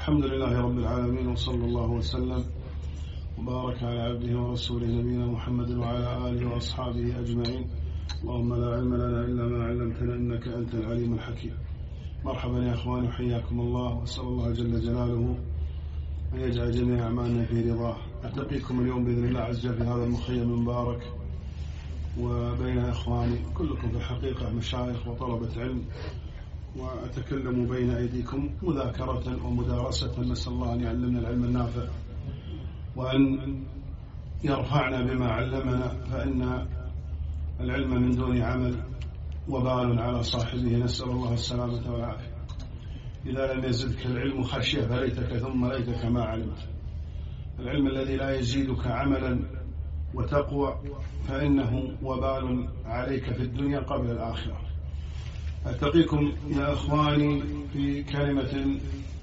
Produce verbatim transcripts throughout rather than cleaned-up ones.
الحمد لله رب العالمين، وصلى الله وسلم وبارك على عبده ورسوله نبينا محمد وعلى آله وأصحابه أجمعين. اللهم لا علم لنا إلا ما علمتنا إنك أنت العليم الحكيم. مرحبا يا أخواني، حياكم الله، وأسأل الله جل جلاله أن يجعل جميع أعمالنا في رضاه. ألتقيكم اليوم بإذن الله عز وجل في هذا المخيم المبارك وبين إخواني كلكم في الحقيقة مشايخ وطلبة علم، وأتكلم بين أيديكم مذاكرة ومدارسة. نسأل الله أن يعلمنا العلم النافع وأن يرفعنا بما علمنا، فإن العلم من دون عمل وبال على صاحبه، نسأل الله السلامة والعافية. إذا لم يزدك العلم خشية فليتك ثم ليتك ما علمت. العلم الذي لا يزيدك عملا وتقوى فإنه وبال عليك في الدنيا قبل الآخرة. ألتقيكم يا أخواني في كلمة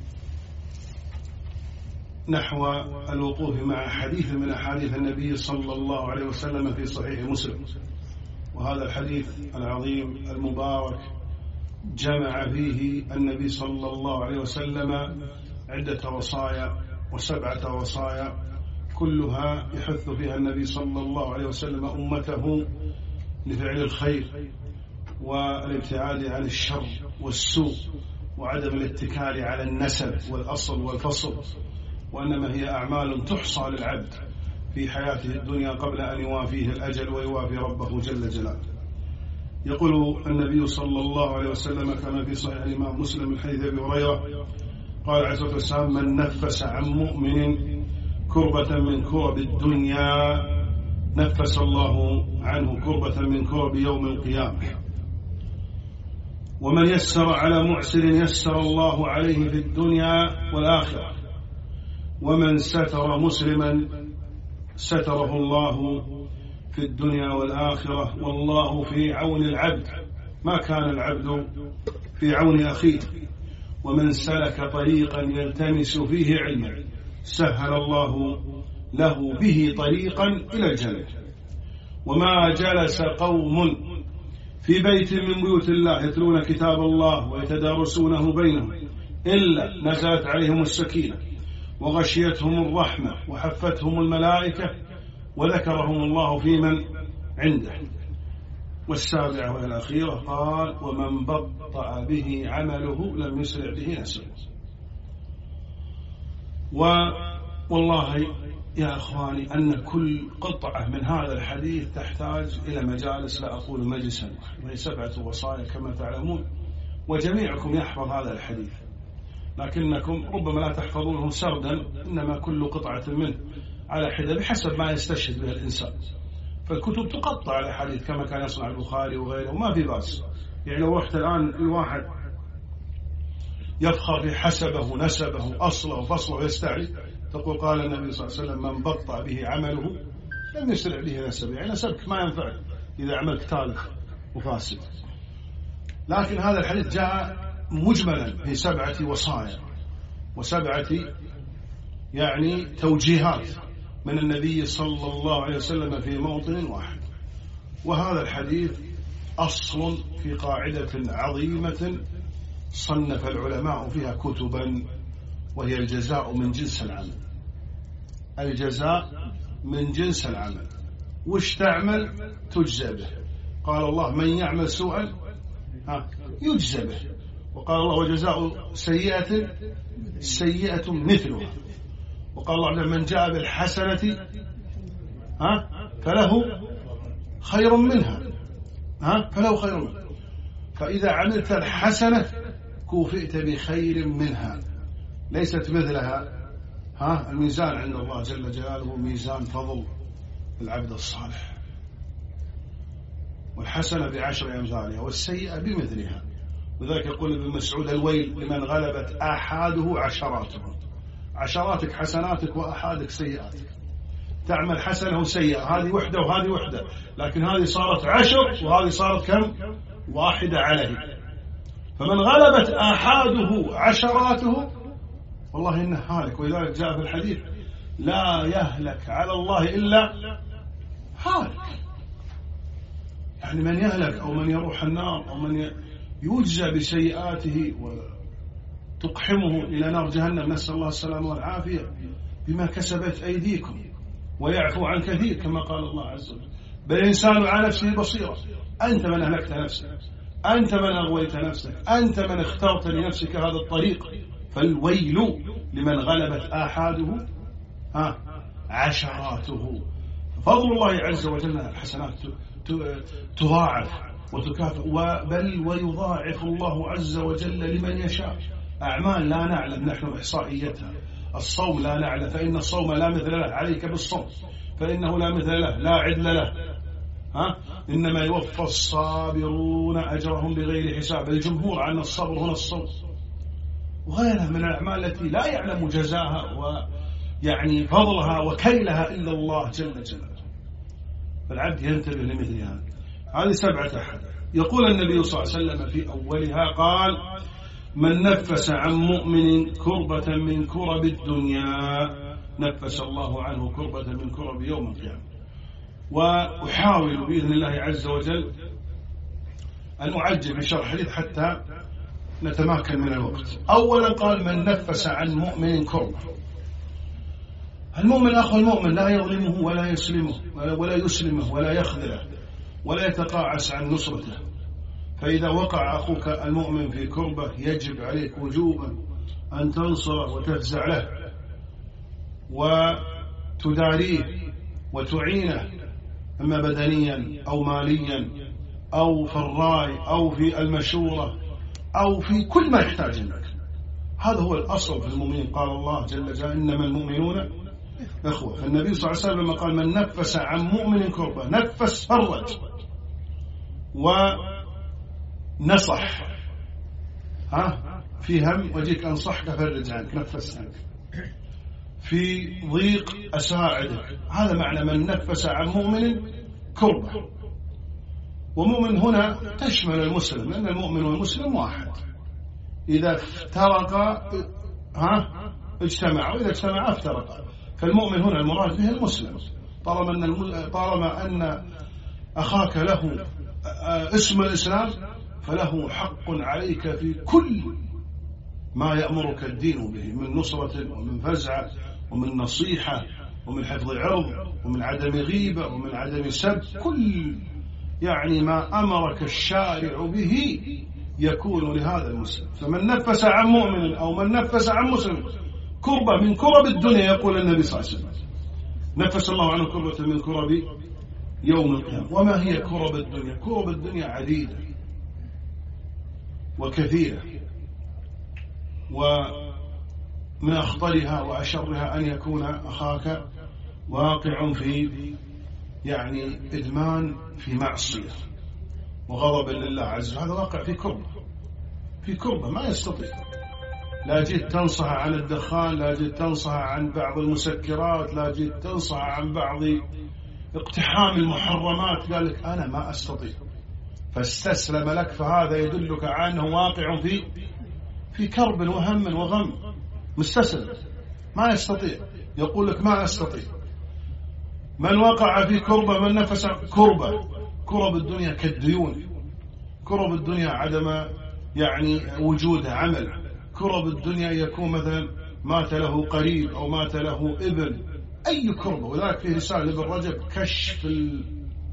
نحو الوقوف مع حديث من أحاديث النبي صلى الله عليه وسلم في صحيح مسلم. وهذا الحديث العظيم المبارك جمع فيه النبي صلى الله عليه وسلم عدة وصايا وسبعة وصايا، كلها يحث فيها النبي صلى الله عليه وسلم أمته لفعل الخير والابتعاد عن الشر والسوء وعدم الاتكال على النسب والأصل والفصل، وإنما هي أعمال تحصى للعبد في حياته الدنيا قبل أن يوافيه الأجل ويوافي ربه جل جلاله. يقول النبي صلى الله عليه وسلم كما في صحيح الإمام مسلم من حديث أبي هريرة قال عليه الصلاة والسلام: من نفس عن مؤمن كربة من كرب الدنيا نفس الله عنه كربة من كرب يوم القيامة، ومن يسر على معسر يسر الله عليه في الدنيا والآخرة، ومن ستر مسلما ستره الله في الدنيا والآخرة، والله في عون العبد ما كان العبد في عون أخيه، ومن سلك طريقا يلتمس فيه علما سهل الله له به طريقا إلى الجنة. وما جلس قوم في بيت من بيوت الله يتلون كتاب الله ويتدارسونه بينهم إلا نزلت عليهم السكينة وغشيتهم الرحمة وحفتهم الملائكة وذكرهم الله في من عنده. والسابعة والأخيرة قال: ومن بطأ به عمله لم يسرع به نسبه. والله يا أخواني أن كل قطعة من هذا الحديث تحتاج إلى مجالس، لا أقول مجلسا، وهي سبعة وصايا كما تعلمون، وجميعكم يحفظ هذا الحديث، لكنكم ربما لا تحفظونه سردا، إنما كل قطعة منه على حدة بحسب ما يستشهد به الإنسان. فالكتب تقطع الحديث كما كان يصنع البخاري وغيره، وما في بأس. يعني لو رحت الآن الواحد يفخر في حسبه نسبه أصله وفصله ويستعلي، تقول قال النبي صلى الله عليه وسلم: من بطأ به عمله لم يسرع به نسبه. يعني نسبك ما ينفعك إذا عملك تالف وفاسد. لكن هذا الحديث جاء مجملا في سبعة وصايا وسبعة يعني توجيهات من النبي صلى الله عليه وسلم في موطن واحد. وهذا الحديث أصل في قاعدة عظيمة صنف العلماء فيها كتبا، وهي الجزاء من جنس العمل. الجزاء من جنس العمل، وش تعمل تجزى به. قال الله: من يعمل سوءا يجزى به. وقال الله: وجزاء سيئة سيئة مثلها. وقال الله: من جاء بالحسنة ها فله خير منها ها فله خير منها. فإذا عملت الحسنة كوفئت بخير منها، ليست مثلها. ها الميزان عند الله جل جلاله ميزان فضل العبد الصالح، والحسنة بعشر أمثالها والسيئة بمثلها. وذلك يقول ابن مسعود: الويل لمن غلبت آحاده عشراته. عشراتك حسناتك وأحادك سيئاتك. تعمل حسنة وسيئة، هذه وحدة وهذه وحدة، لكن هذه صارت عشر وهذه صارت كم؟ واحدة عليه. فمن غلبت آحاده عشراته والله إنه هالك. ولذلك جاء في الحديث: لا يهلك على الله إلا هالك. يعني من يهلك أو من يروح النار أو من يجزى بسيئاته تقحمه إلى نار جهنم، نسأل الله السلامة والعافية، بما كسبت أيديكم، ويعفو عن كثير كما قال الله عز وجل. بل الإنسان على نفسه بصيرة. أنت من أهلكت نفسك، أنت من أغويت نفسك، أنت من اخترت لنفسك هذا الطريق. فالويل لمن غلبت آحاده ها عشراته. فضل الله عز وجل الحسنات تضاعف وتكافئ، بل ويضاعف الله عز وجل لمن يشاء. أعمال لا نعلم نحن إحصائيتها. الصوم لا نعلم، فإن الصوم لا مثل له، عليك بالصوم فإنه لا مثل له، لا عدل له. ها؟ إنما يوفى الصابرون أجرهم بغير حساب. الجمهور عن الصبر هنا الصوم، وغيرها من الأعمال التي لا يعلم جزاها ويعني فضلها وكيلها إلا الله جل جلاله. فالعبد ينتبه لمثل هذا. هذه سبعة أحد. يقول النبي صلى الله عليه وسلم في أولها قال: من نفس عن مؤمن كربة من كرب الدنيا نفس الله عنه كربة من كرب يوم القيامة. وأحاول بإذن الله عز وجل أن أعجل في شرح الحديث حتى نتمكن من الوقت. أولا قال: من نفس عن مؤمن كربة. المؤمن أخو المؤمن لا يظلمه ولا يسلمه ولا يسلمه ولا يخذله ولا يتقاعس عن نصرته. فإذا وقع أخوك المؤمن في كربة يجب عليك وجوبا أن تنصره وتفزع له وتداريه وتعينه، إما بدنيا أو ماليا أو في الرأي أو في المشورة أو في كل ما يحتاج لك. هذا هو الأصل في المؤمنين. قال الله جل جلاله: إنما المؤمنون إخوة. فالنبي صلى الله عليه وسلم قال: من نفس عن مؤمن كربة، نفس فرج ونصح. ها في هم وجيك أنصحك فرج عنك، نفس عنك. في ضيق أساعدك. هذا معنى من نفس عن مؤمن كربة. ومؤمن هنا تشمل المسلم، لأن المؤمن والمسلم واحد. إذا افترقا ها اجتمعوا، وإذا اجتمعا افترقا. فالمؤمن هنا المراد به المسلم. طالما أن طالما أن أخاك له اسم الإسلام فله حق عليك في كل ما يأمرك الدين به من نصرة ومن فزعة ومن نصيحة ومن حفظ عرض ومن عدم غيبة ومن عدم سب. كل يعني ما أمرك الشارع به يكون لهذا المسلم. فمن نفس عن مؤمن أو من نفس عن مسلم كربة من كرب الدنيا، يقول النبي صلى الله عليه وسلم، نفس الله عنه كربة من كرب يوم القيامة. وما هي كرب الدنيا؟ كرب الدنيا عديدة وكثيرة، ومن أخطرها وأشرها أن يكون أخاك واقع في يعني إدمان في معصية وغضب لله عز وجل. هذا واقع في كربة، في كربة ما يستطيع. لا جيت تنصح عن الدخان، لا جيت تنصح عن بعض المسكرات، لا جيت تنصح عن بعض اقتحام المحرمات، قال لك أنا ما أستطيع فاستسلم لك. فهذا يدلك على أنه واقع في في كرب وهم وغم، مستسلم ما يستطيع، يقول لك ما أستطيع. من وقع في كربة، من نفس كربة. كرب الدنيا كالديون، كرب الدنيا عدم يعني وجود عمل، كرب الدنيا يكون مثلا مات له قريب أو مات له ابن، أي كربة. وذلك في رسالة ابن رجب كشف ال...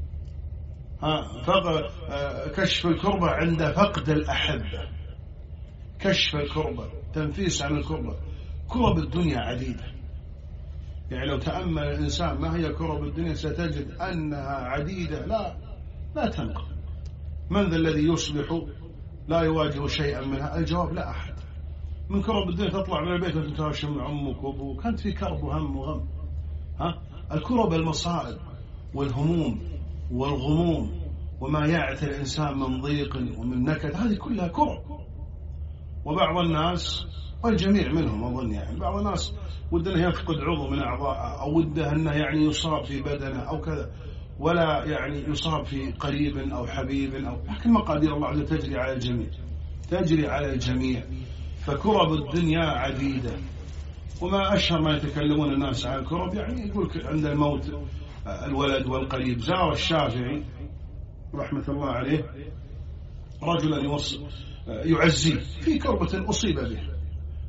ها فق... كشف الكربة عند فقد الأحبة، كشف الكربة، تنفيس عن الكربة. كرب الدنيا عديدة، يعني لو تأمل الإنسان ما هي كرب الدنيا ستجد أنها عديدة لا لا تنقل. من ذا الذي يصبح لا يواجه شيئا منها؟ الجواب لا أحد. من كرب الدنيا تطلع من البيت وانت تهاشم عمك وابوك، كانت في كرب وهم وغم. ها الكرب المصائب والهموم والغموم وما يعتى الإنسان من ضيق ومن نكد، هذه كلها كرب. وبعض الناس والجميع منهم أظن يعني بعض الناس وده أنه يفقد عضو من أعضاء، أو وده أنه يعني يصاب في بدنه أو كذا، ولا يعني يصاب في قريب أو حبيب أو، لكن مقادير الله عز وجل تجري على الجميع، تجري على الجميع. فكرب الدنيا عديدة. وما أشهر ما يتكلمون الناس عن الكرب، يعني يقول عند الموت الولد والقريب. زار الشافعي رحمة الله عليه رجلا يعزيه في كربة أصيب به،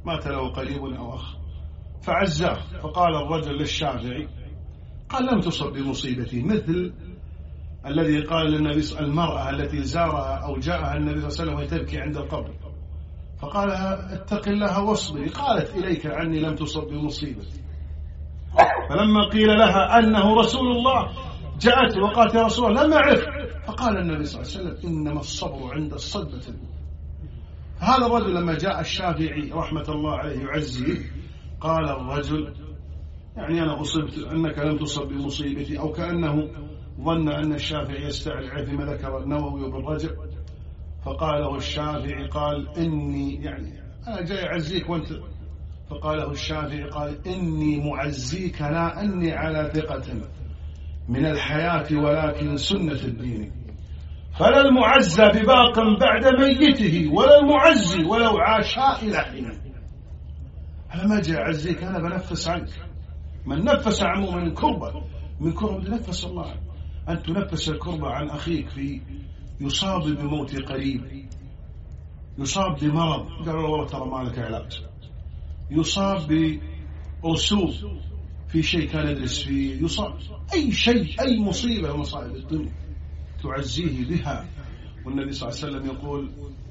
مات له قريب أو أخ فعزاه، فقال الرجل للشافعي قال لم تصب بمصيبتي، مثل الذي قال للنبي المرأة التي زارها أو جاءها النبي صلى الله عليه وسلم وهي تبكي عند القبر فقال اتق الله واصبري، قالت إليك عني لم تصب بمصيبتي. فلما قيل لها أنه رسول الله جاءت وقالت يا رسول الله لم أعرف، فقال النبي صلى الله عليه وسلم إنما الصبر عند الصدمة الأولى. هذا الرجل لما جاء الشافعي رحمة الله عليه يعزيه قال الرجل يعني أنا أصبت أنك لم تصب بمصيبتي، أو كأنه ظن أن الشافعي يستعلع فيما ذكر النووي بالرجع، فقال له الشافعي قال إني يعني أنا جاي أعزيك وأنت، فقال له الشافعي قال إني معزيك لا أني على ثقة من الحياة ولكن سنة الدين، فلا المعزى بباق بعد ميته ولا المعزي ولو عاشا إلى حين. أنا ما جاي أعزيك، أنا بنفس عنك. من نفس عن مؤمن كربة من كرب نفس الله عنه. أن تنفس الكربة عن أخيك في يصاب بموت قريب، يصاب بمرض قالوا والله ترى ما لك علاج، يصاب بأسوء في شيء كان يدرس فيه، يصاب أي شيء أي مصيبة مصائب الدنيا تعزيه بها. والنبي صلى الله عليه وسلم يقول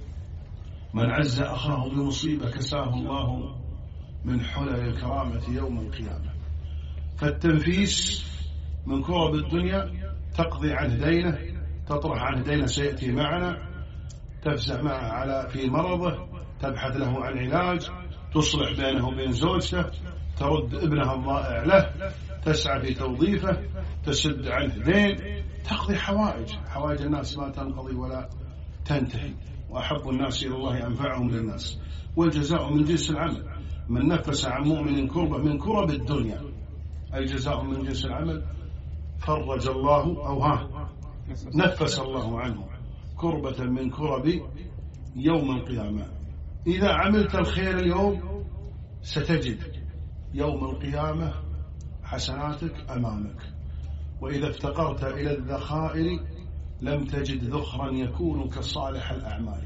من عز أخاه بمصيبة كساه الله من حلل الكرامة يوم القيامة. فالتنفيس من كرب الدنيا تقضي عنه دينه، تطرح عنه دينه سيأتي معنا، تفزع معه على في مرضه، تبحث له عن علاج، تصلح بينه وبين زوجته، ترد ابنها الضائع له، تسعى في توظيفه، تسد عنه دين، تقضي حوائج. حوائج الناس ما تنقضي ولا تنتهي، وأحب الناس إلى الله أنفعهم للناس، والجزاء من جنس العمل. من نفس عن مؤمن كربة من كرب الدنيا أي جزاء من جنس العمل فرج الله أو ها نفس الله عنه كربة من كرب يوم القيامة. إذا عملت الخير اليوم ستجد يوم القيامة حسناتك أمامك، وإذا افتقرت إلى الذخائر لم تجد ذخرا يكون كصالح الأعمال.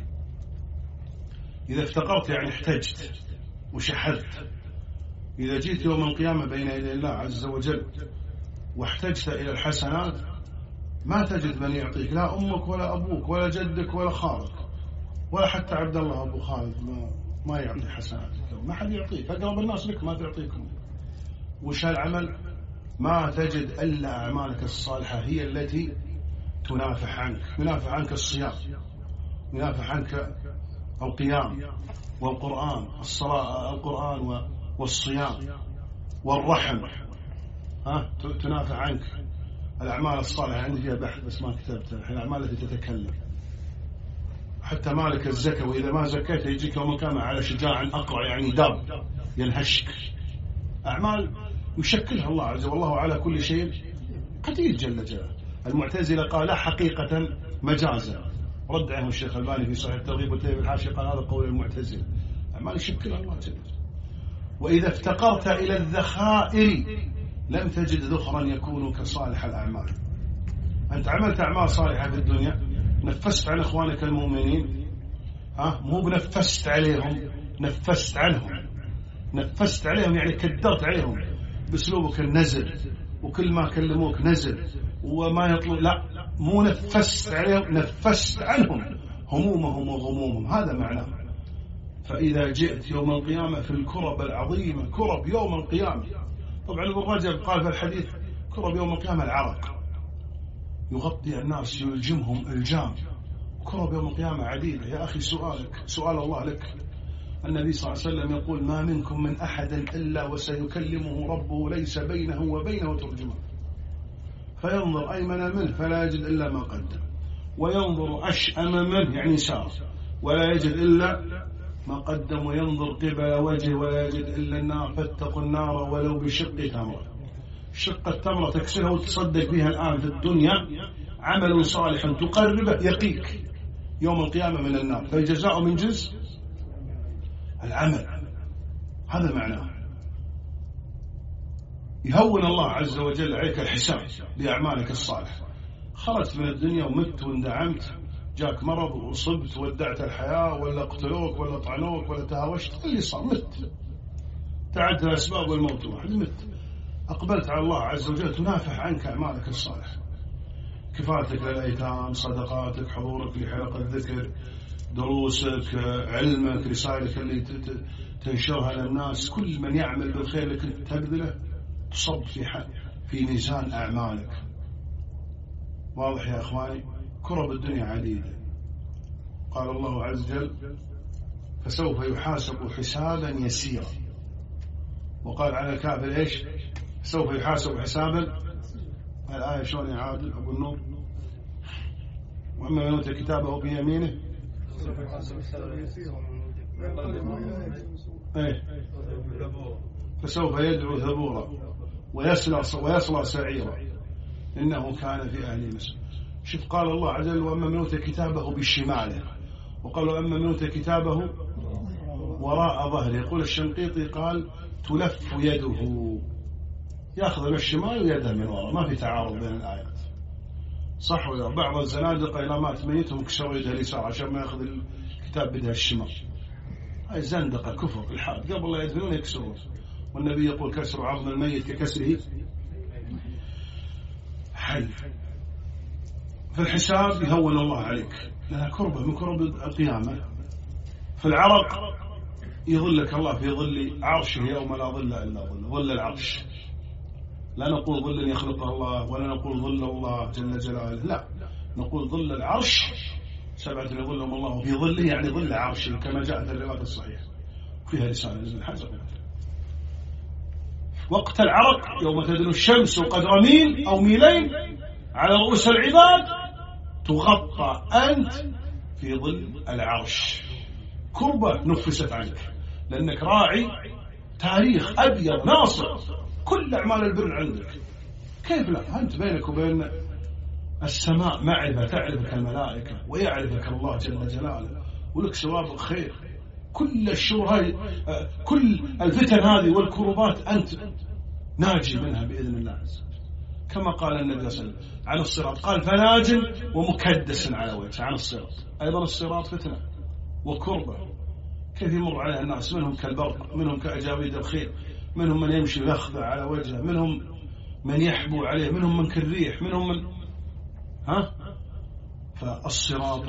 إذا افتقرت يعني احتجت وشحذت، إذا جيت يوم القيامة بين يدي الله عز وجل واحتجت إلى الحسنات ما تجد من يعطيك، لا أمك ولا أبوك ولا جدك ولا خالك ولا حتى عبد الله أبو خالد ما, ما يعطي حسناتك، ما حد يعطيك، أقرب الناس لك ما تعطيكم. وش العمل؟ ما تجد إلا أعمالك الصالحة هي التي تنافح عنك، ينافح عنك الصيام، ينافح عنك القيام والقرآن، الصلاة القرآن والصيام والرحم، ها تنافع عنك الأعمال الصالحة. عندي فيها بحث بس ما كتبتها الحين، الأعمال التي تتكلم، حتى مالك الزكاة وإذا ما زكيت يجيك يوم القيامة على شجاع أقرع يعني داب ينهشك. أعمال يشكلها الله عز وجل، والله على كل شيء قدير جل جلاله. المعتزلة قال لا حقيقة مجازا، رد عنه الشيخ الباني في صحيح الترغيب والترهيب الحاشية قال هذا قول المعتزلة، أعمال يشكلها الله جل جلاله. وإذا افتقرت إلى الذخائر لم تجد ذخرا يكون كصالح الأعمال. أنت عملت أعمال صالحة في الدنيا، نفست عن إخوانك المؤمنين، ها مو بنفست عليهم، نفست عنهم، نفست عليهم يعني كدرت عليهم بأسلوبك النزل، وكل ما كلموك نزل وما يطلب، لا مو نفست عليهم، نفست عنهم همومهم وغمومهم، هذا معناه. فإذا جئت يوم القيامة في الكرب العظيمة، كرب يوم القيامة، طبعا ابن رجب قال في الحديث كرب يوم القيامة العرق يغطي الناس يلجمهم الجام. كرب يوم القيامة عديدة. يا أخي سؤالك سؤال الله لك. النبي صلى الله عليه وسلم يقول ما منكم من أحد إلا وسيكلمه ربه ليس بينه وبينه ترجمان، فينظر أيمن منه فلا يجد إلا ما قدم، وينظر أشأم منه يعني سار ولا يجد إلا ما قدم، وينظر قبل وجهه ولا يجد إلا النار، فاتقوا النار ولو بشق تمرة. شق التمرة تكسرها وتصدق بها الآن في الدنيا عمل صالح تقربه يقيك يوم القيامة من النار، فالجزاء من جنس العمل، هذا معناه. يهون الله عز وجل عليك الحساب بأعمالك الصالحة. خرجت من الدنيا ومت واندعمت جاك مرض وصبت ودعت الحياة ولا قتلوك ولا طعنوك ولا تهاوشت، اللي صار مت، تعدت الأسباب والموت واحد، مت. أقبلت على الله عز وجل تنافح عنك أعمالك الصالحة، كفايتك للأيتام، صدقاتك، حضورك لحلقة الذكر، دروسك، علمك، رسالك اللي تنشرها للناس، كل من يعمل بالخير لك تبذله تصب في حق في ميزان أعمالك. واضح يا أخواني؟ كرب الدنيا عديدة. قال الله عز وجل فسوف يحاسب حسابا يسيرا، وقال على الكافر إيش؟ سوف يحاسب حسابا. الآية شلون يا عادل أبو النور؟ وأما من أوتي كتابه بيمينه إيه فسوف يدعو ثبورا ويصلى ويصلى سعيرا إنه كان في أهله مسرورا. شوف قال الله عز وجل وأما من أوتي كتابه بشماله، وقالوا أما من أوتي كتابه وراء ظهره. يقول الشنقيطي قال تلف يده، يأخذ من الشمال ويده من وراء، ما في تعارض بين الآيات. صح ولا؟ بعض الزنادقة إلى مات ميتهم كسروا يده اليسار عشان ما يأخذ الكتاب بيده الشمال. هاي زندقة كفر الحاد، قبل لا يدفنون يكسرون، والنبي يقول كسر عظم الميت ككسره حي. في الحساب يهون الله عليك لأنها كربة من كرب القيامة. في العرق يظلك الله في ظل عرشه يوم لا ظل إلا ظل، ظل العرش. لا نقول ظل يخلقه الله ولا نقول ظل الله جل جلاله، لا نقول ظل العرش، سبعة يظلهم الله في ظله، يعني ظل عرشه كما جاء في الرواية الصحيحة فيها رسالة ابن حجر. وقت العرق يوم تدنو الشمس قدر ميل أو ميلين على رؤوس العباد تغطى أنت في ظل العرش، كربة نفست عنك لأنك راعي تاريخ أبيض ناصر، كل أعمال البر عندك. كيف لا؟ أنت بينك وبين السماء معرفة، تعرفك الملائكة ويعرفك الله جل جلاله ولك سوابق خير. كل الشر هاي، كل الفتن هذه والكربات أنت ناجي منها بإذن الله عز وجل. كما قال النبي صلى الله عليه وسلم عن الصراط قال فناج ومكدس على وجه. عن الصراط أيضا الصراط فتنة وكربة، كيف يمر عليها الناس، منهم كالبرق، منهم كأجاويد الخير، منهم من يمشي يخضع على وجهه، منهم من يحبو عليه، منهم من كالريح، منهم من ها. فالصراط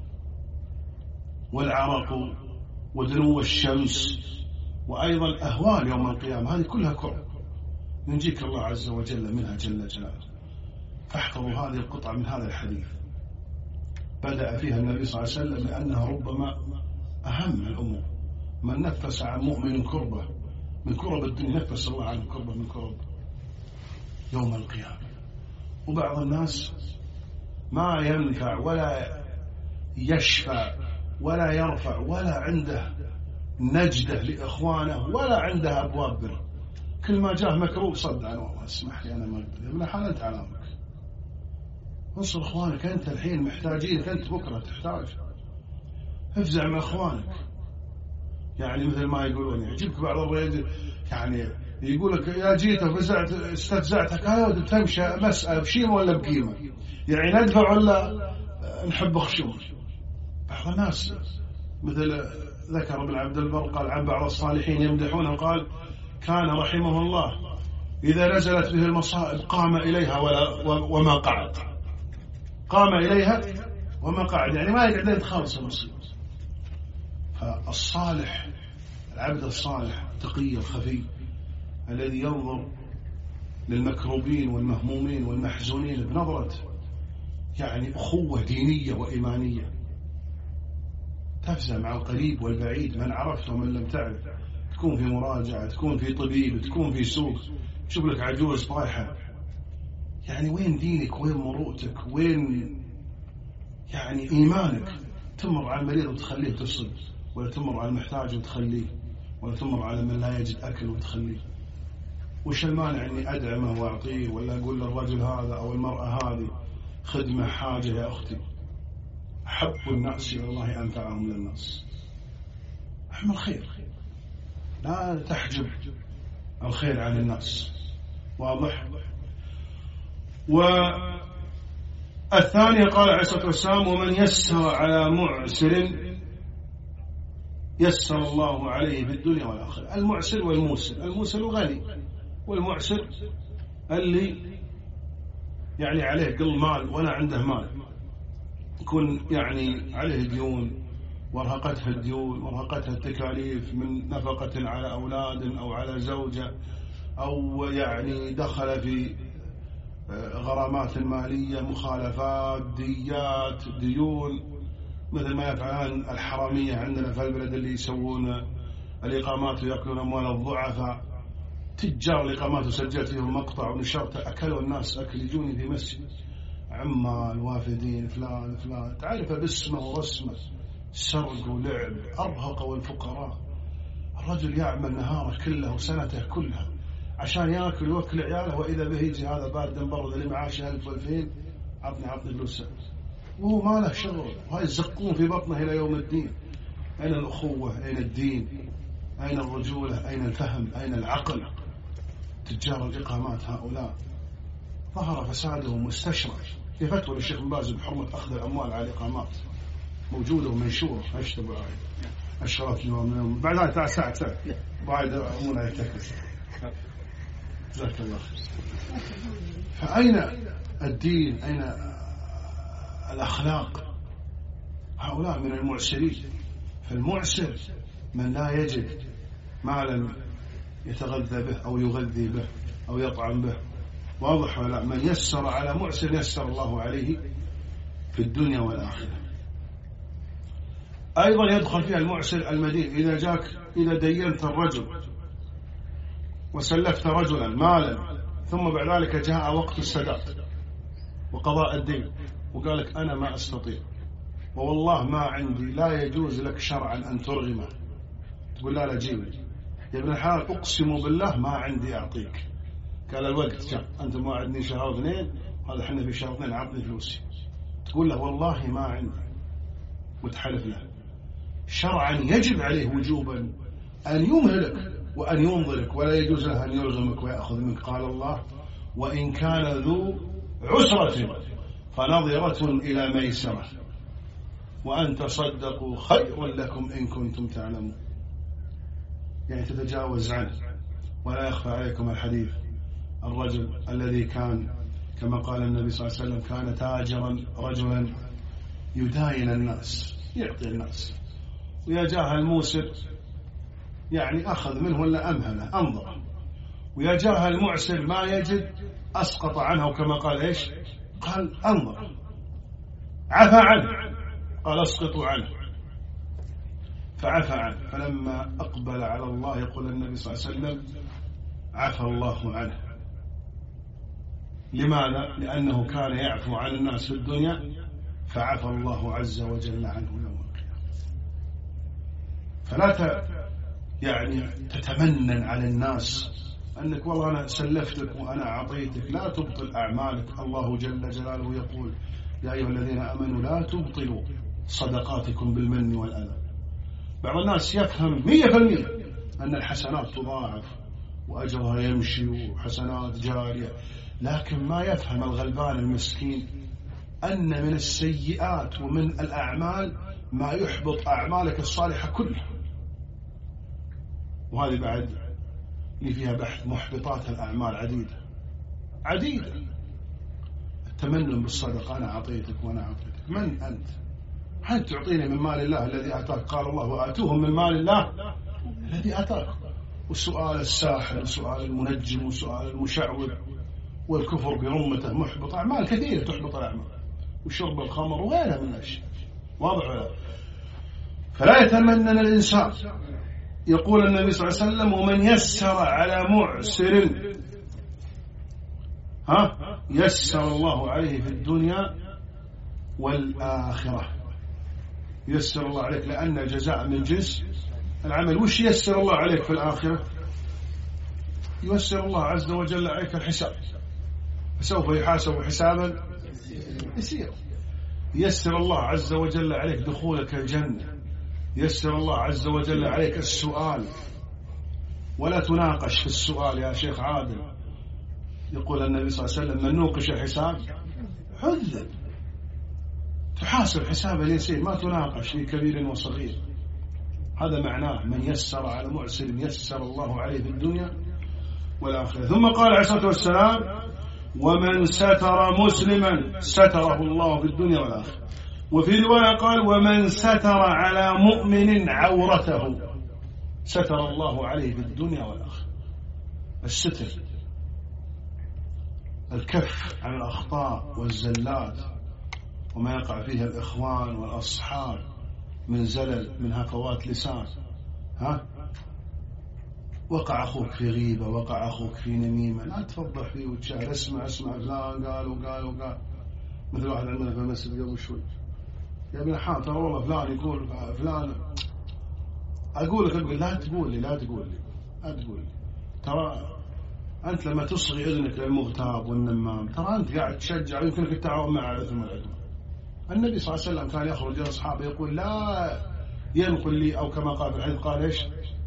والعرق ودنو الشمس وأيضا أهوال يوم القيامة هذه كلها كرب ينجيك الله عز وجل منها جل جلاله. فاحفظوا هذه القطعة من هذا الحديث، بدأ فيها النبي صلى الله عليه وسلم لأنها ربما أهم الأمور. من نفس عن مؤمن كربة من كرب الدنيا نفس الله عنه كربة من كرب يوم القيامة. وبعض الناس ما ينفع ولا يشفع ولا يرفع ولا عنده نجدة لإخوانه ولا عنده أبواب بر، كل ما جاه مكروه صد عنه، اسمح لي أنا ما أقدر يا ابن حال أنت علامك، انصر إخوانك، أنت الحين محتاجينك، أنت بكرة تحتاج، افزع من إخوانك. يعني مثل ما يقولون يعجبك بعض الرجال يعني يقولك يا جيت وفزعت استفزعتك هذا تمشي مسألة بشيمة ولا بقيمة، يعني ندفع ولا نحب خشوم. بعض الناس مثل ذكر ابن عبد البر قال عن بعض الصالحين يمدحونه قال كان رحمه الله إذا نزلت به المصائب قام إليها ولا وما قعد، قام إليها وما قعد، يعني ما يقعد يتخلص المصيبة. فالصالح العبد الصالح التقي الخفي الذي ينظر للمكروبين والمهمومين والمحزونين بنظرة يعني أخوة دينية وإيمانية، تفزع مع القريب والبعيد، من عرفت ومن لم تعرف، تكون في مراجعة، تكون في طبيب، تكون في سوق، تشوف لك عجوز طايحة، يعني وين دينك، وين مروءتك، وين يعني إيمانك؟ تمر على المريض وتخليه تصل، ولا تمر على المحتاج وتخليه، ولا تمر على من لا يجد أكل وتخليه. وش المانع أني أدعمه وأعطيه، ولا أقول للرجل هذا أو المرأة هذه خدمة حاجة يا أختي؟ حب الناس إلى الله أنفعهم للناس. أحمل خير، لا تحجب الخير عن الناس، واضح؟ الثانية قال عليه الصلاة والسلام ومن يسر على معسر يسر الله عليه في الدنيا والآخرة. المعسر والموسر، الموسر الغني، والمعسر اللي يعني عليه قل مال ولا عنده مال، يكون يعني عليه ديون وارهقتها الديون وارهقتها التكاليف من نفقة على أولاد أو على زوجة، أو يعني دخل في غرامات مالية، مخالفات، ديات، ديون، مثل ما يفعلان الحرامية عندنا في البلد اللي يسوون الإقامات ويأكلون أموال الضعفاء. تجار الإقامات وسجلت فيهم مقطع ونشرت، أكلوا الناس أكل، يجوني في مسجد عمال وافدين فلان فلان، تعرف باسمه ورسمه، سرق ولعب، أرهقوا الفقراء. الرجل يعمل نهاره كله وسنته كلها عشان يأكل ويأكل عياله، وإذا به يجي هذا بارد مبرد اللي معاشه ألف والفين، عطني عطني فلوسه، وهو ما له شغل، وهاي يزقون في بطنه إلى يوم الدين. أين الأخوة؟ أين الدين؟ أين الرجولة؟ أين الفهم؟ أين العقل؟ تجار الإقامات هؤلاء ظهر فسادهم واستشرع. في فتوى للشيخ بن باز بحرمة أخذ الأموال على الإقامات موجودة ومنشورة، اشتبوا هاي أشرف اليوم بعد هاي تعال ساعة ساعة بعد أمونا يتكس. جزاك الله خير. فأين الدين؟ أين الأخلاق؟ هؤلاء من المعسرين. فالمعسر من لا يجد مالا يتغذى به أو يغذي به أو يطعم به، واضح ولا؟ من يسر على معسر يسر الله عليه في الدنيا والآخرة. أيضا يدخل فيها المعسر المدين. إذا جاك إذا دينت الرجل وسلفت رجلا مالا ثم بعد ذلك جاء وقت السداد وقضاء الدين وقال لك أنا ما أستطيع ووالله ما عندي، لا يجوز لك شرعا أن ترغمه، تقول لا لا جيبي يا ابن الحلال أقسم بالله ما عندي أعطيك. قال الوقت جاء، أنت ما عندني شهر اثنين، هذا حنا في شهر اثنين عطني فلوسي، تقول له والله ما عندي وتحلف له. شرعا يجب عليه وجوبا أن يمهلك وأن ينظرك، ولا يجوز له أن يرغمك ويأخذ منك. قال الله وإن كان ذو عسرة فنظرة إلى ميسرة وأن تصدقوا خير لكم إن كنتم تعلمون. يعني تتجاوز عنه. ولا يخفى عليكم الحديث الرجل الذي كان كما قال النبي صلى الله عليه وسلم كان تاجرا رجلا يداين الناس، يعطي الناس، ويا جاه الموسر يعني أخذ منه ولا أمهله أنظر، ويا جاه المعسر ما يجد أسقط عنه، وكما قال إيش قال أنظر، عفى عنه، قال اسقطوا عنه، فعفى عنه. فلما أقبل على الله يقول النبي صلى الله عليه وسلم عفى الله عنه. لماذا؟ لأنه كان يعفو عن الناس في الدنيا فعفى الله عز وجل عنه يوم القيامة. فلا ت... يعني تتمنن على الناس أنك والله أنا سلفتك وأنا أعطيتك، لا تبطل أعمالك. الله جل جلاله يقول يا أيها الذين آمنوا لا تبطلوا صدقاتكم بالمن والأذى. بعض الناس يفهم مية في المية أن الحسنات تضاعف وأجرها يمشي وحسنات جارية، لكن ما يفهم الغلبان المسكين أن من السيئات ومن الأعمال ما يحبط أعمالك الصالحة كلها. وهذه بعد اللي فيها بحث، محبطات الأعمال عديدة عديدة. التمنن بالصدقة، أنا أعطيتك وأنا أعطيتك، من أنت؟ هل تعطيني من مال الله الذي أعطاك؟ قال الله وآتوهم من مال الله الذي أعطاك. وسؤال الساحر وسؤال المنجم وسؤال المشعوذ والكفر برمته محبط، أعمال كثيرة تحبط الأعمال، وشرب الخمر وغيرها من الأشياء، واضح ولا؟ فلا يتمنن الإنسان. يقول النبي صلى الله عليه وسلم ومن يسر على معسر ها يسر الله عليه في الدنيا والآخرة. يسر الله عليك لأن الجزاء من جنس العمل. وش يسر الله عليك في الآخرة؟ يسر الله عز وجل عليك الحساب، فسوف يحاسب حسابا يسير. يسر الله عز وجل عليك دخولك الجنة، يسر الله عز وجل عليك السؤال، ولا تناقش في السؤال يا شيخ عادل. يقول النبي صلى الله عليه وسلم من نوقش الحساب عذب. تحاسب حساب اليسير، ما تناقش في كبير وصغير. هذا معناه من يسر على معسر يسر الله عليه في الدنيا والآخرة. ثم قال عليه الصلاة والسلام ومن ستر مسلما ستره الله في الدنيا والآخرة. وفي رواية قال ومن ستر على مؤمن عورته ستر الله عليه في الدنيا والآخرة. الستر الكف عن الأخطاء والزلات وما يقع فيها الإخوان والأصحاب من زلل، من هفوات لسان. ها وقع أخوك في غيبة، وقع أخوك في نميمة، لا تفضح فيه وتشاهد. اسمع اسمع فلان قال وقال وقال. مثل واحد عندنا في المسجد قبل شوي يا ابن حام ترى والله فلان يقول فلان. أقول لك أقول لا تقول لي لا تقول لي لا تقول لي ترى أنت لما تصغي إذنك للمغتاب والنمام ترى أنت قاعد تشجع يمكنك التعاون مع الإثم والعدوان. النبي صلى الله عليه وسلم كان يخرج إلى أصحابه يقول لا ينقل لي، أو كما قال في الحديث قال إيش؟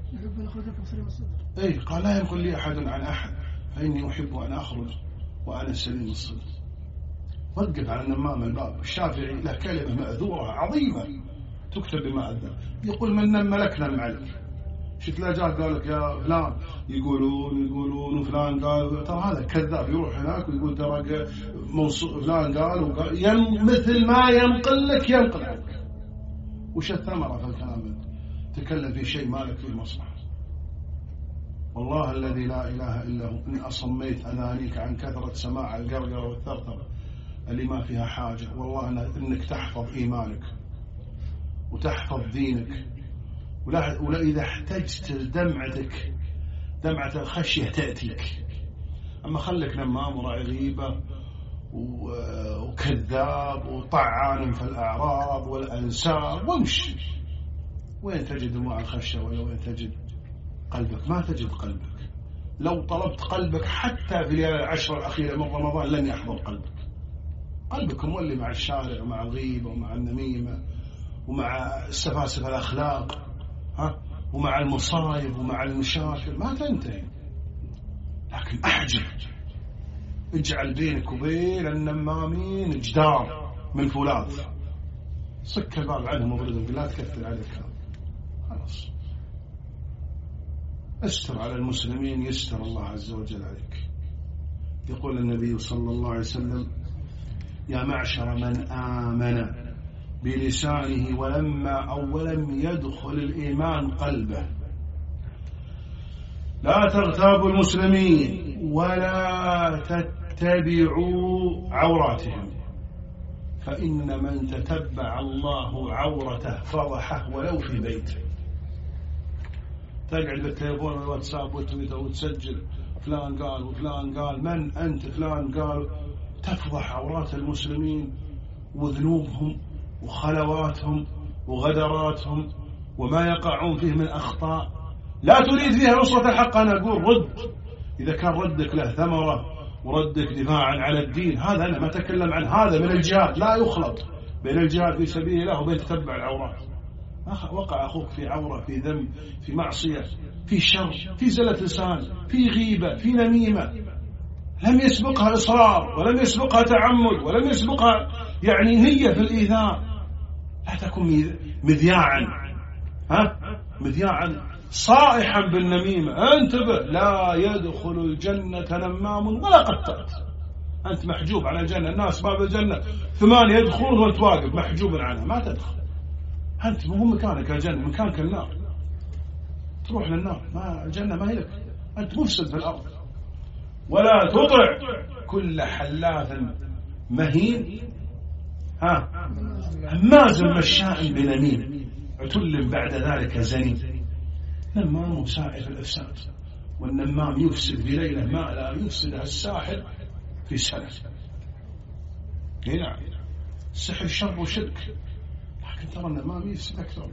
إيه قال لا ينقل لي أحد عن أحد فإني أحب أن أخرج وأنا سليم الصدر. وقف على النمام الباب. الشافعي له كلمة مأذورة عظيمة تكتب بما أذى، يقول من نم لك نم عليك. شفت لا جاء قال لك يا فلان يقولون يقولون وفلان قال، ترى هذا كذاب يروح هناك ويقول ترى فلان قال وقال ين مثل ما ينقل لك ينقل عنك. وش الثمرة في الكلام؟ تكلم في شيء مالك فيه مصلحة. والله الذي لا إله إلا هو إن أصميت أذانيك عن كثرة سماع القرقرة والثرثرة اللي ما فيها حاجة، والله إنك تحفظ إيمانك وتحفظ دينك. ولا, ولا إذا احتجت دمعتك دمعة الخشية تأتيك. أما خلك نمام وراعي غيبة وكذاب وطعان في الأعراض والأنساب وامشي. وين تجد دموع الخشية ولا وين تجد قلبك؟ ما تجد قلبك. لو طلبت قلبك حتى في العشر الأخيرة من رمضان لن يحضر قلبك. قلبك مولي مع الشارع ومع الغيبة ومع النميمة ومع السفاسف الأخلاق، ها ومع المصايب ومع المشاكل ما تنتهي. لكن أحجر، اجعل بينك وبين النمامين جدار من فولاذ، صك الباب عنهم وبردهم، لا تكثر عليك. خلاص استر على المسلمين يستر الله عز وجل عليك. يقول النبي صلى الله عليه وسلم يا معشر من آمن بلسانه ولما أو ولم يدخل الإيمان قلبه لا تغتابوا المسلمين ولا تتبعوا عوراتهم فإن من تتبع الله عورته فضحه ولو في بيته. تقعد بالتليفون والواتساب والتويتر وتسجل فلان قال وفلان قال، من أنت فلان قال، تفضح عورات المسلمين وذنوبهم وخلواتهم وغدراتهم وما يقعون فيه من أخطاء. لا تريد فيها نصرة الحق. أنا أقول رد إذا كان ردك له ثمرة وردك دفاعا على الدين، هذا أنا ما أتكلم عن هذا من الجهاد. لا يخلط بين الجهاد في سبيل الله وبين تتبع العورات. وقع أخوك في عورة، في ذنب، في معصية، في شر، في زلة لسان، في غيبة، في نميمة، لم يسبقها إصرار ولم يسبقها تعمد ولم يسبقها يعني هي في الإيذاء. لا تكون مذياعا، ها مذياعا صائحا بالنميمة. انتبه، لا يدخل الجنة نمام ولا قتات. أنت محجوب على الجنة. الناس باب الجنة ثمانية يدخلون وانت واقف محجوب عنها ما تدخل. أنت مو مكانك الجنة، مكانك النار. تروح للنار، ما الجنة ما هي لك. أنت مفسد في الأرض. ولا تطع كل حلاف مهين ها هماز مشاء بنميم عتل بعد ذلك زنيم. نمام مساعد الإفساد، والنمام يفسد بليلة ما لا يفسدها الساحر في سنة. هنا السحر شر وشرك، لكن ترى النمام يفسد أكثر.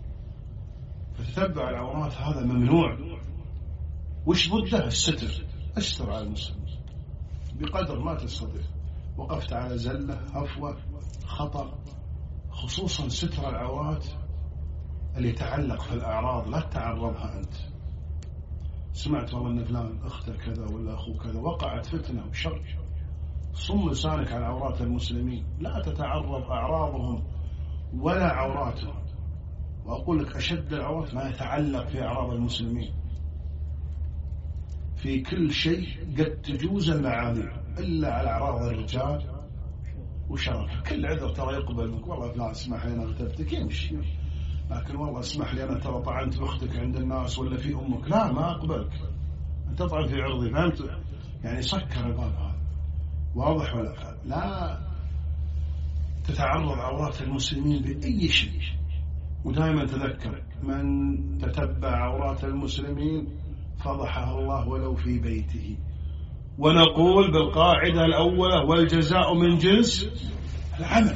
فتتبع العورات هذا ممنوع. وش ضده؟ الستر. استر على المسلم بقدر ما تستطيع. وقفت على زلة، هفوة، خطأ، خصوصا ستر العورات اللي يتعلق في الأعراض لا تعرضها أنت. سمعت والله أن فلان أخته كذا ولا أخوه كذا، وقعت فتنة وشر، صم لسانك عن عورات المسلمين، لا تتعرض أعراضهم ولا عوراتهم. وأقول لك أشد العورات ما يتعلق في أعراض المسلمين. في كل شيء قد تجوز المعاذير إلا على أعراض الرجال وشرف. كل عذر ترى يقبل منك، والله فلان اسمح لي أنا اغتبتك يمشي، لكن والله اسمح لي أنا ترى طعنت بأختك عند الناس ولا في أمك، لا ما أقبلك، أنت تطعن في عرضي. فهمت؟ يعني سكر الباب هذا، واضح ولا لا؟ لا تتعرض عورات المسلمين بأي شيء. ودائما تذكر من تتبع عورات المسلمين فضحه الله ولو في بيته. ونقول بالقاعدة الأولى والجزاء من جنس العمل،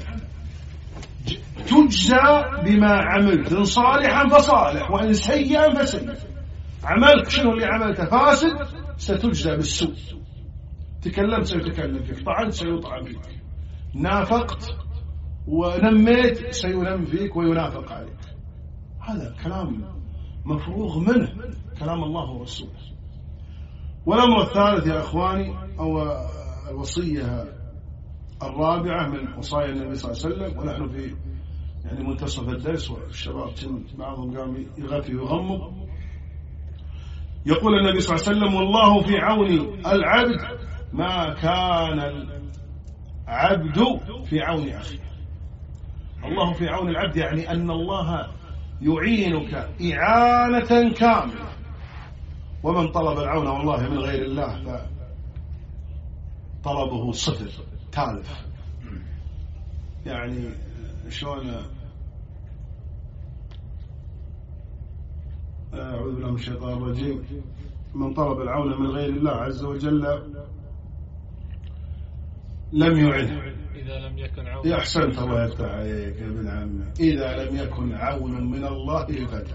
تجزى بما عملت، إن صالحا فصالح وإن سيئا فسيء. عملك شنو اللي عملته فاسد ستجزى بالسوء. تكلمت سيتكلم فيك، طعنت سيطعن فيك، نافقت ونميت سينم فيك وينافق عليك. هذا كلام مفروغ منه، كلام الله ورسوله. والأمر الثالث يا أخواني أو الوصية الرابعة من وصايا النبي صلى الله عليه وسلم، ونحن في يعني منتصف الدرس والشباب بعضهم قام يغفي ويغمض. يقول النبي صلى الله عليه وسلم: والله في عون العبد ما كان العبد في عون أخيه. الله في عون العبد يعني أن الله يعينك إعانة كاملة. ومن طلب العون والله من غير الله فطلبه صفر تالف. يعني شلون أعوذ بالله من الشيطان الرجيم، من طلب العون من غير الله عز وجل لم يعنه. إذا لم يكن عون. يا أحسنت، الله يفتح عليك يا ابن عمي. إذا لم يكن عون من الله الفتح.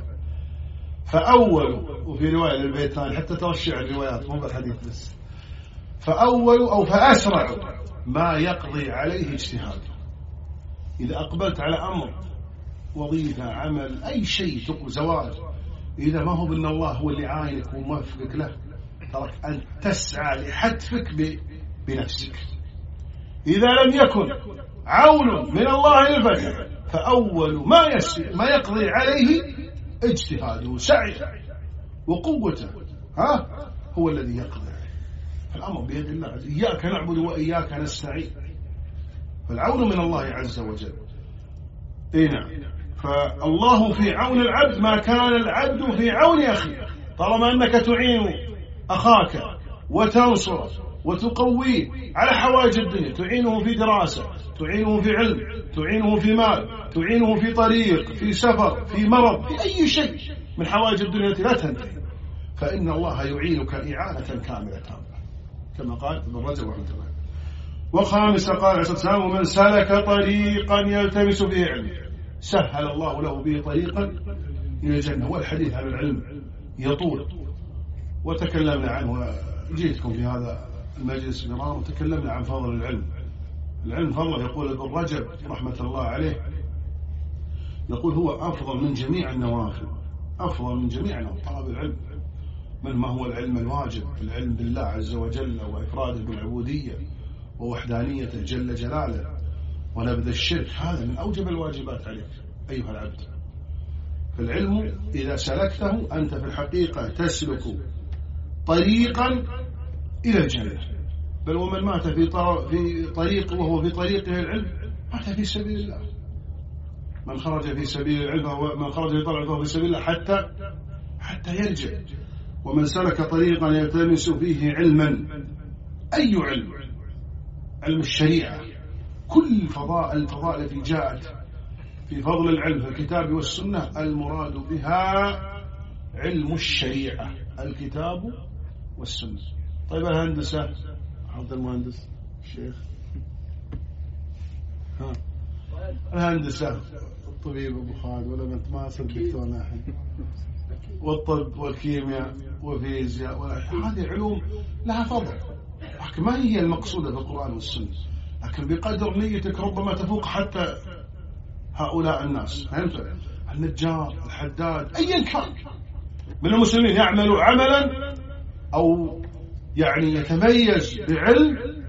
فأول، وفي رواية للبيت الثاني حتى توشع الروايات مو بالحديث بس، فأول أو فأسرع ما يقضي عليه اجتهاد. إذا أقبلت على أمر وظيفة عمل أي شيء، زواج، إذا ما هو بأن الله هو اللي عاينك وموفقك له، ترك أن تسعى لحتفك بنفسك. إذا لم يكن عون من الله الفتح فأول ما يسعى ما يقضي عليه اجتهاده، سعيه وقوته، ها هو الذي يقضي عليه. فالأمر بيد الله، إياك نعبد وإياك نستعين، فالعون من الله عز وجل. إيه نعم. فالله في عون العبد ما كان العبد في عون أخيه. طالما أنك تعين أخاك وتنصره وتقويه على حوائج الدنيا، تعينه في دراسة، تعينه في علم، تعينه في مال، تعينه في طريق، في سفر، في مرض، في أي شيء من حوائج الدنيا التي لا تنتهي، فإن الله يعينك إعانة كاملة كما قال ابن رجب رحمه الله. وخامسا قال عليه الصلاة والسلام: ومن سلك طريقا يلتمس فيه علم سهل الله له به طريقا إلى الجنة. والحديث عن العلم يطول وتكلمنا عنه، جئتكم في هذا المجلس مرارا وتكلمنا عن فضل العلم. العلم فضله، يقول ابن رجب رحمة الله عليه، يقول هو أفضل من جميع النوافل، أفضل من جميع النوافل. طلب العلم من ما هو العلم الواجب، العلم بالله عز وجل وإفراده بالعبودية ووحدانيته جل جلاله ونبذ الشرك، هذا من أوجب الواجبات عليك أيها العبد. فالعلم إذا سلكته أنت في الحقيقة تسلك طريقا إلى الجنة. بل ومن مات في في طريق وهو في طريقه العلم مات في سبيل الله. من خرج في سبيل العلم من خرج يطلع فهو في سبيل الله حتى حتى يرجع. ومن سلك طريقا يلتمس فيه علما، أي علم؟ علم الشريعة. كل فضاء الفضاء التي جاءت في فضل العلم في الكتاب والسنة المراد بها علم الشريعة، الكتاب والسنة. طيب الهندسة، عبد المهندس الشيخ، ها الهندسة، الطبيب أبو خالد ولا أنت ما صرت دكتور ناحي، والطب والكيمياء والفيزياء، هذه علوم لها فضل، لكن ما هي المقصودة في القرآن والسنة. لكن بقدر نيتك ربما تفوق حتى هؤلاء الناس. فهمت؟ النجار، الحداد، أيا كان من المسلمين يعمل عملا أو يعني يتميز بعلم،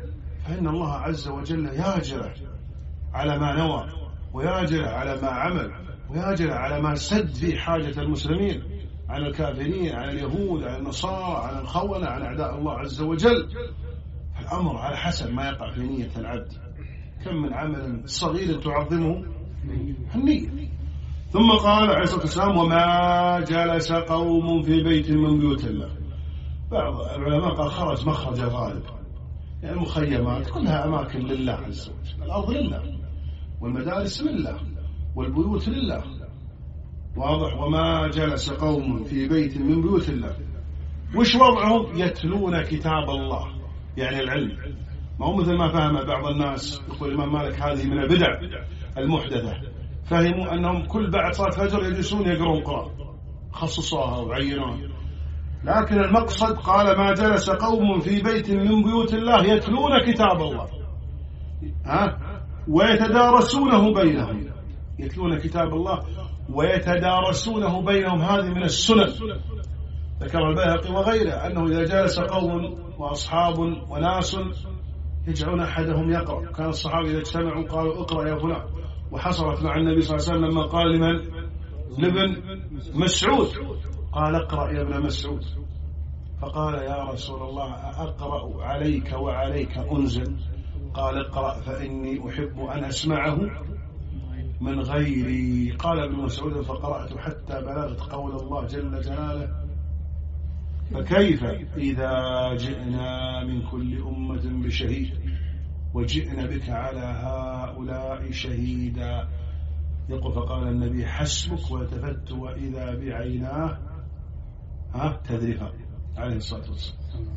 فإن الله عز وجل ياجر على ما نوى، وياجر على ما عمل، وياجر على ما سد في حاجة المسلمين على الكافرين، على اليهود، على النصارى، على الخونة، على أعداء الله عز وجل. الأمر على حسب ما يقع في نية العبد. كم من عمل صغير تعظمه النية. ثم قال عليه الصلاة والسلام: وما جلس قوم في بيت من بيوت الله. بعض العلماء قال خرج مخرج غالب، يعني المخيمات كلها أماكن لله عز وجل، الأرض لله، والمدارس لله، والبيوت لله، واضح. وما جلس قوم في بيت من بيوت الله، وش وضعهم؟ يتلون كتاب الله، يعني العلم. ما هو مثل ما فهم بعض الناس، يقول الإمام مالك هذه من البدع المحدثة، فهموا أنهم كل بعد صلاة الفجر يجلسون يقرؤون قرآن، خصصوها وعينوها. لكن المقصد قال: ما جلس قوم في بيت من بيوت الله يتلون كتاب الله، ها، ويتدارسونه بينهم. يتلون كتاب الله ويتدارسونه بينهم، هذه من السنن. ذكر البيهقي وغيره أنه إذا جلس قوم وأصحاب وناس يجعلون أحدهم يقرأ. كان الصحابة إذا اجتمعوا قالوا: اقرأ يا فلان. وحصلت مع النبي صلى الله عليه وسلم لما قال لمن؟ لابن مسعود، قال: اقرأ يا ابن مسعود. فقال: يا رسول الله أقرأ عليك وعليك أنزل؟ قال: اقرأ فإني أحب أن أسمعه من غيري. قال ابن مسعود: فقرأت حتى بلغت قول الله جل جلاله: فكيف إذا جئنا من كل أمة بشهيد وجئنا بك على هؤلاء شهيدا. يقول: فقال النبي: حسبك. والتفت وإذا بعيناه ها تذرفا، عليه الصلاة والسلام.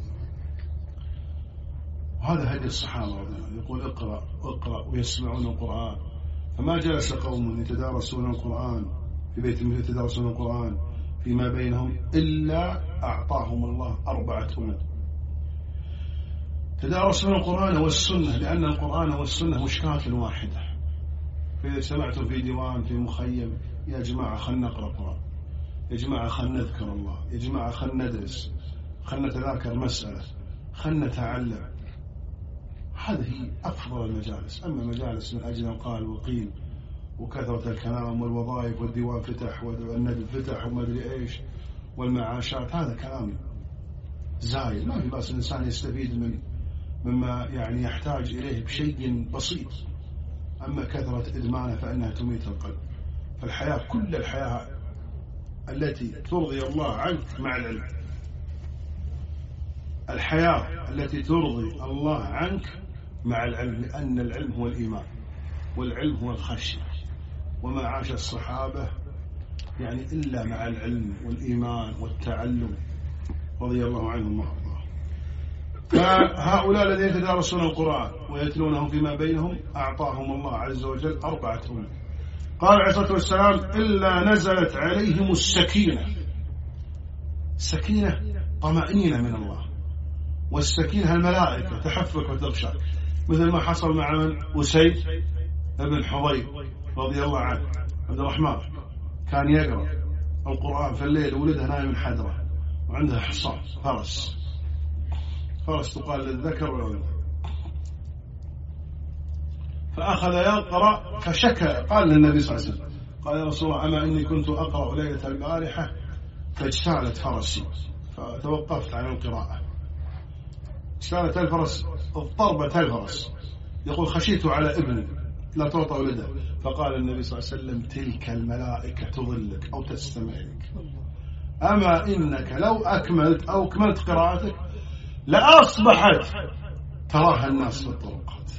وهذا هدي الصحابة، يقول: اقرأ اقرأ ويسمعون القرآن. فما جلس قوم يتدارسون القرآن في بيت يتدارسون القرآن فيما بينهم إلا أعطاهم الله أربعة أمور. تدارسون القرآن والسنة، لأن القرآن والسنة مشكاة واحدة. فإذا اجتمعتم في ديوان في مخيم: يا جماعة خلنا نقرأ القرآن، يا جماعة خلنا نذكر الله، يا جماعة خلنا ندرس، خلنا نتذاكر مسألة، خلنا نتعلم. هذه أفضل المجالس. أما مجالس من أجل القال وقيل وكثرة الكلام والوظائف والديوان فتح والندب فتح وما أدري إيش والمعاشات، هذا كلام زايد. ما في بأس الإنسان يستفيد من مما يعني يحتاج إليه بشيء بسيط. أما كثرة إدمانه فإنها تميت القلب. فالحياة، كل الحياة التي ترضي الله عنك مع العلم، الحياة التي ترضي الله عنك مع العلم، لأن العلم هو الإيمان والعلم هو الخشية. وما عاش الصحابة يعني إلا مع العلم والإيمان والتعلم رضي الله عنهم وارضاهم. فهؤلاء الذين يتدارسون القرآن ويتلونه فيما بينهم أعطاهم الله عز وجل أربعة أمور. قال عليه الصلاة والسلام: إلا نزلت عليهم السكينة. سكينة طمأنينة من الله، والسكينة الملائكة تحفك وتغشى، مثل ما حصل مع من؟ أسيد بن حضير رضي الله عنه. عبد الرحمن كان يقرأ القرآن في الليل، ولدها نايم حدرة وعندها حصان فرس، فرس تقال للذكر والأنثى، فأخذ يقرأ فشكى، قال للنبي صلى الله عليه وسلم: قال: يا رسول الله، أما إني كنت أقرأ ليلة البارحة فاجتالت فرسي فتوقفت عن القراءة. اجتالت الفرس، اضطربت الفرس. يقول: خشيت على ابني لا تعطى ولده. فقال النبي صلى الله عليه وسلم: تلك الملائكة تظلك أو تستمع لك. أما إنك لو أكملت أو كملت قراءتك لأصبحت تراها الناس في الطرقات.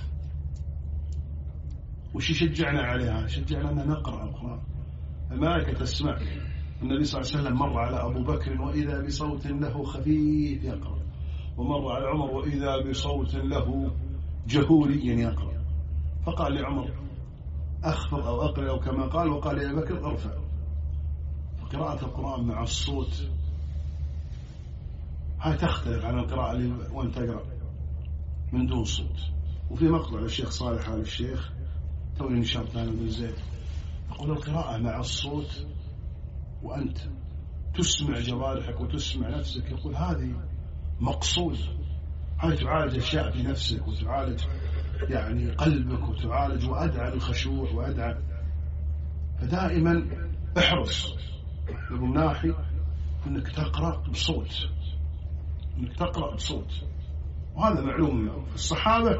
وش يشجعنا عليها؟ شجعنا أن نقرأ القرآن، الملائكة تسمع. النبي صلى الله عليه وسلم مر على أبو بكر وإذا بصوت له خفيف يقرأ، ومر على عمر وإذا بصوت له جهوري يقرأ. فقال لعمر: أخفض أو أقرأ، أو كما قال، وقال يا بكر: ارفع. فقراءة القرآن مع الصوت هاي تختلف عن القراءة اللي وانت تقرأ من دون صوت. وفي مقطع للشيخ صالح آل الشيخ توني نشرت أنا بن زيد، يقول: القراءة مع الصوت وأنت تسمع جوارحك وتسمع نفسك، يقول هذه مقصود، هاي تعالج أشياء في نفسك، وتعالج يعني قلبك، وتعالج وأدعى الخشوع وأدعى. فدائما احرص أبو مناحي أنك تقرأ بصوت، أنك تقرأ بصوت. وهذا معلوم. الصحابة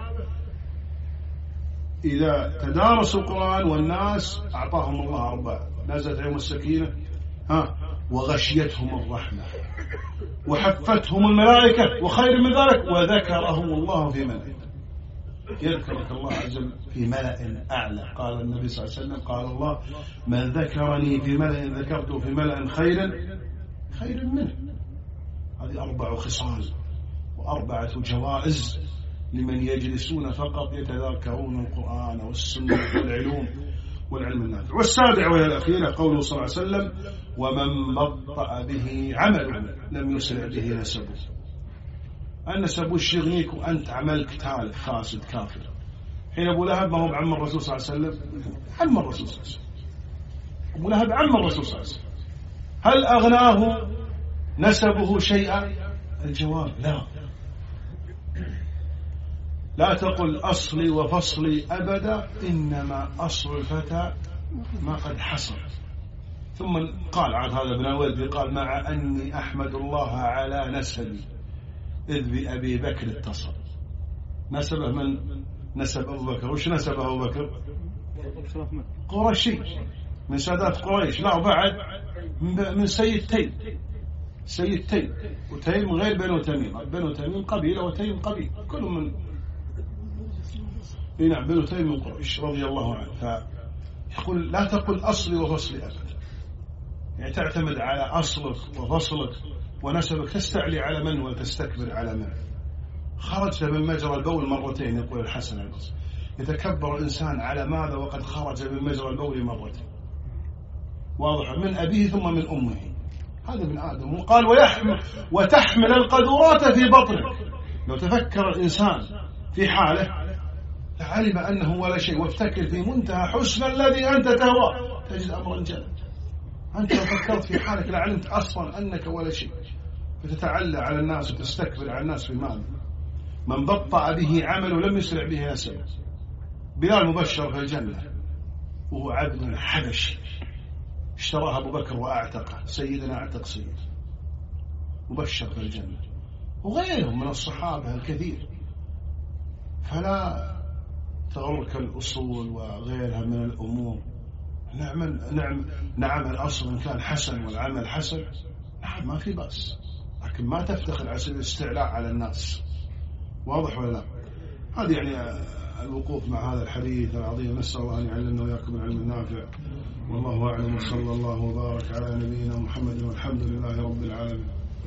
إذا تدارسوا القرآن والناس أعطاهم الله أربعة: نزلت عليهم السكينة، ها، وغشيتهم الرحمة، وحفتهم الملائكة، وخير من ذلك وذكرهم الله في ملأ. يذكرك الله عز وجل في ملأ أعلى. قال النبي صلى الله عليه وسلم: قال الله: من ذكرني في ملأ ذكرته في ملأ خير خير منه. هذه أربع خصال وأربعة جوائز لمن يجلسون فقط يتذاكرون القرآن والسنة والعلوم والعلم النافع. والسابع وهي الأخيرة قوله صلى الله عليه وسلم: ومن بطأ به عمله لم يسرع به نسبه. النسب وش يغنيك وأنت عملك تالف فاسد كافر؟ حين أبو لهب ما هو بعم الرسول صلى الله عليه وسلم؟ عم الرسول صلى الله عليه وسلم. أبو لهب عم الرسول صلى الله عليه وسلم. هل أغناه نسبه شيئا؟ الجواب لا. لا تقل أصلي وفصلي أبدا، إنما أصل الفتى ما قد حصل. ثم قال عاد هذا ابن الودي قال: مع أني أحمد الله على نسبي إذ بأبي بكر اتصل. نسبه من نسب أبو بكر. وش نسبه أبو بكر؟ قرشي، من سادات قريش. لا، وبعد من سيد تيم. سيد تيم، وتيم غير بنو تميم. بنو تميم قبيلة وتيم قبيلة، كلهم من نعم بنو تيم من قريش رضي الله عنه. فيقول: لا تقل أصلي وفصلي أبدا، يعني تعتمد على أصلك وفصلك ونسبك، تستعلي على من وتستكبر على من. خرجت من مجرى البول مرتين، يقول الحسن البصري: يتكبر الإنسان على ماذا وقد خرج من مجرى البول مرتين. واضح؟ من أبيه ثم من أمه. هذا ابن آدم. وقال: ويحمل وتحمل القدورات في بطنك. لو تفكر الإنسان في حاله لعلم أنه ولا شيء، وافتكر في منتهى حسن الذي أنت تهوى تجد أمرا جلا. أنت لو فكرت في حالك لعلمت أصلا أنك ولا شيء، فتتعلى على الناس وتستكبر على الناس في مال. من بطأ به عمله لم يسرع به نسبه. بلال مبشر في الجنة وهو عبد حبشي اشتراه أبو بكر وأعتقه، سيدنا أعتق سيد، مبشر في الجنة، وغيرهم من الصحابة الكثير. فلا تغرك الأصول وغيرها من الأمور. نعم نعم نعم الأصل إن كان حسن والعمل حسن، نعم ما في بأس، لكن ما تفتخر على سبيل الاستعلاء على الناس. واضح ولا لا؟ هذه يعني الوقوف مع هذا الحديث العظيم. نسأل الله أن يعلمنا وإياكم العلم النافع. والله أعلم، وصلى الله وبارك على نبينا محمد، والحمد لله رب العالمين.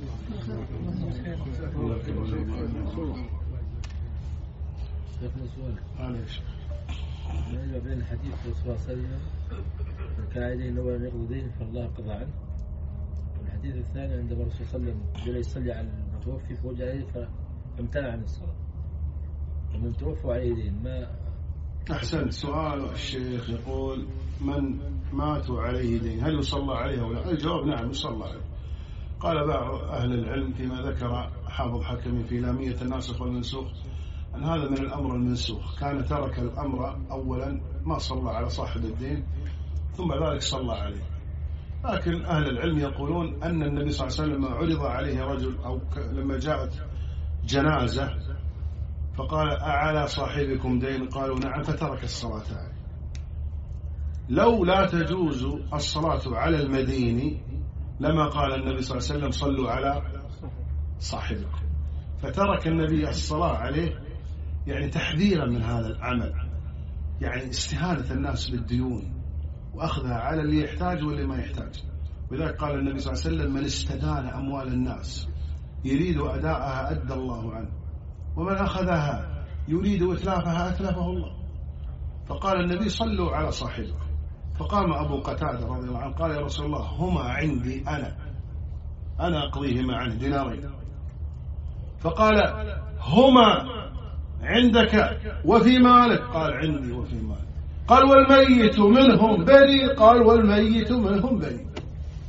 ما بين الحديث صلى الله عليه وسلم كائن أنه يقضي دين فالله قضى عنه، والحديث الثاني عندما الرسول صلى الله عليه وسلم جل يصلي على المتوفي فوجع عليه فامتنع عن الصلاة، ومن توفوا عليه دين. ما أحسن سؤال الشيخ. يقول: من ماتوا عليه دين هل يصلى عليه أو لا؟ الجواب: نعم يصلى عليه. قال بعض أهل العلم فيما ذكر حافظ حكمي في لامية الناسخ والمنسوخ أن هذا من الأمر المنسوخ، كان ترك الأمر أولا ما صلى على صاحب الدين ثم ذلك صلى عليه. لكن أهل العلم يقولون أن النبي صلى الله عليه وسلم عرض عليه رجل، أو لما جاءت جنازة فقال: أعلى صاحبكم دين؟ قالوا: نعم، فترك الصلاة عليه. لو لا تجوز الصلاة على المدين لما قال النبي صلى الله عليه وسلم: صلوا على صاحبكم. فترك النبي الصلاة عليه يعني تحذيرا من هذا العمل، يعني استهانة الناس بالديون وأخذها على اللي يحتاج واللي ما يحتاج. ولذلك قال النبي صلى الله عليه وسلم: من استدان أموال الناس يريد أداءها أدى الله عنه، ومن أخذها يريد إتلافها أتلفه الله. فقال النبي: صلوا على صاحبكم. فقام أبو قتادة رضي الله عنه قال: يا رسول الله، هما عندي أنا أنا أقضيهما عنه دينارين. فقال: هما عندك وفي مالك؟ قال: عندي وفي مالك. قال: والميت منهم بريء؟ قال: والميت منهم بريء.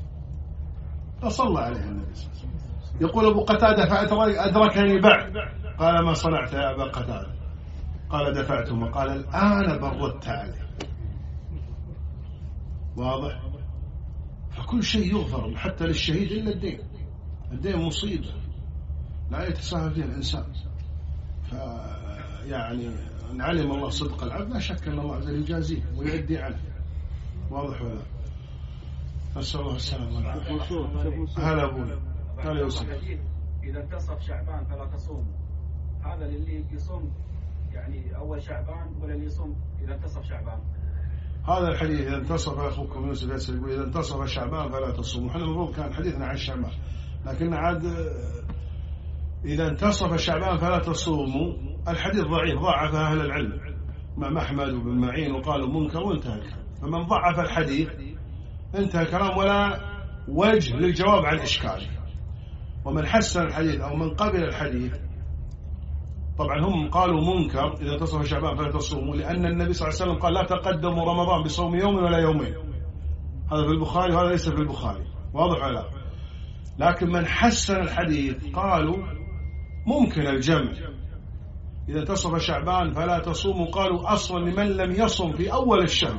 فصلى عليه النبي صلى الله عليه وسلم. يقول أبو قتادة: فأدركني بعد قال ما صنعت يا أبا قتادة؟ قال دفعتهما. قال الآن بردت عليه. واضح؟ فكل شيء يغفر حتى للشهيد إلا الدين. الدين مصيبة لا يتساهل فيها الإنسان. فيعني إن علم الله صدق العبد لا شك أن الله عز وجل يجازيه ويؤدي عنه. واضح ولا؟ نسأل الله السلامة والعافية. هلا أبوي. هلا يوسف. إذا انتصف شعبان فلا تصوم، هذا للي يصوم يعني أول شعبان ولا اللي يصوم إذا انتصف شعبان؟ هذا الحديث إذا انتصف أخوكم يوسف ياسر يقول إذا انتصف شعبان فلا تصوموا. احنا المفروض كان حديثنا عن شعبان، لكن عاد إذا انتصف شعبان فلا تصوموا الحديث ضعيف، ضعف أهل العلم مع أحمد وابن معين وقالوا منكر وانتهى الكلام. فمن ضعف الحديث انتهى الكلام ولا وجه للجواب عن إشكاله. ومن حسن الحديث أو من قبل الحديث، طبعا هم قالوا منكر إذا انتصف شعبان فلا تصوموا، لأن النبي صلى الله عليه وسلم قال لا تقدموا رمضان بصوم يوم ولا يومين. هذا في البخاري وهذا ليس في البخاري. واضح ولا؟ لكن من حسن الحديث قالوا ممكن الجمع إذا انتصف شعبان فلا تصوموا. قالوا أصلا لمن لم يصم في أول الشهر،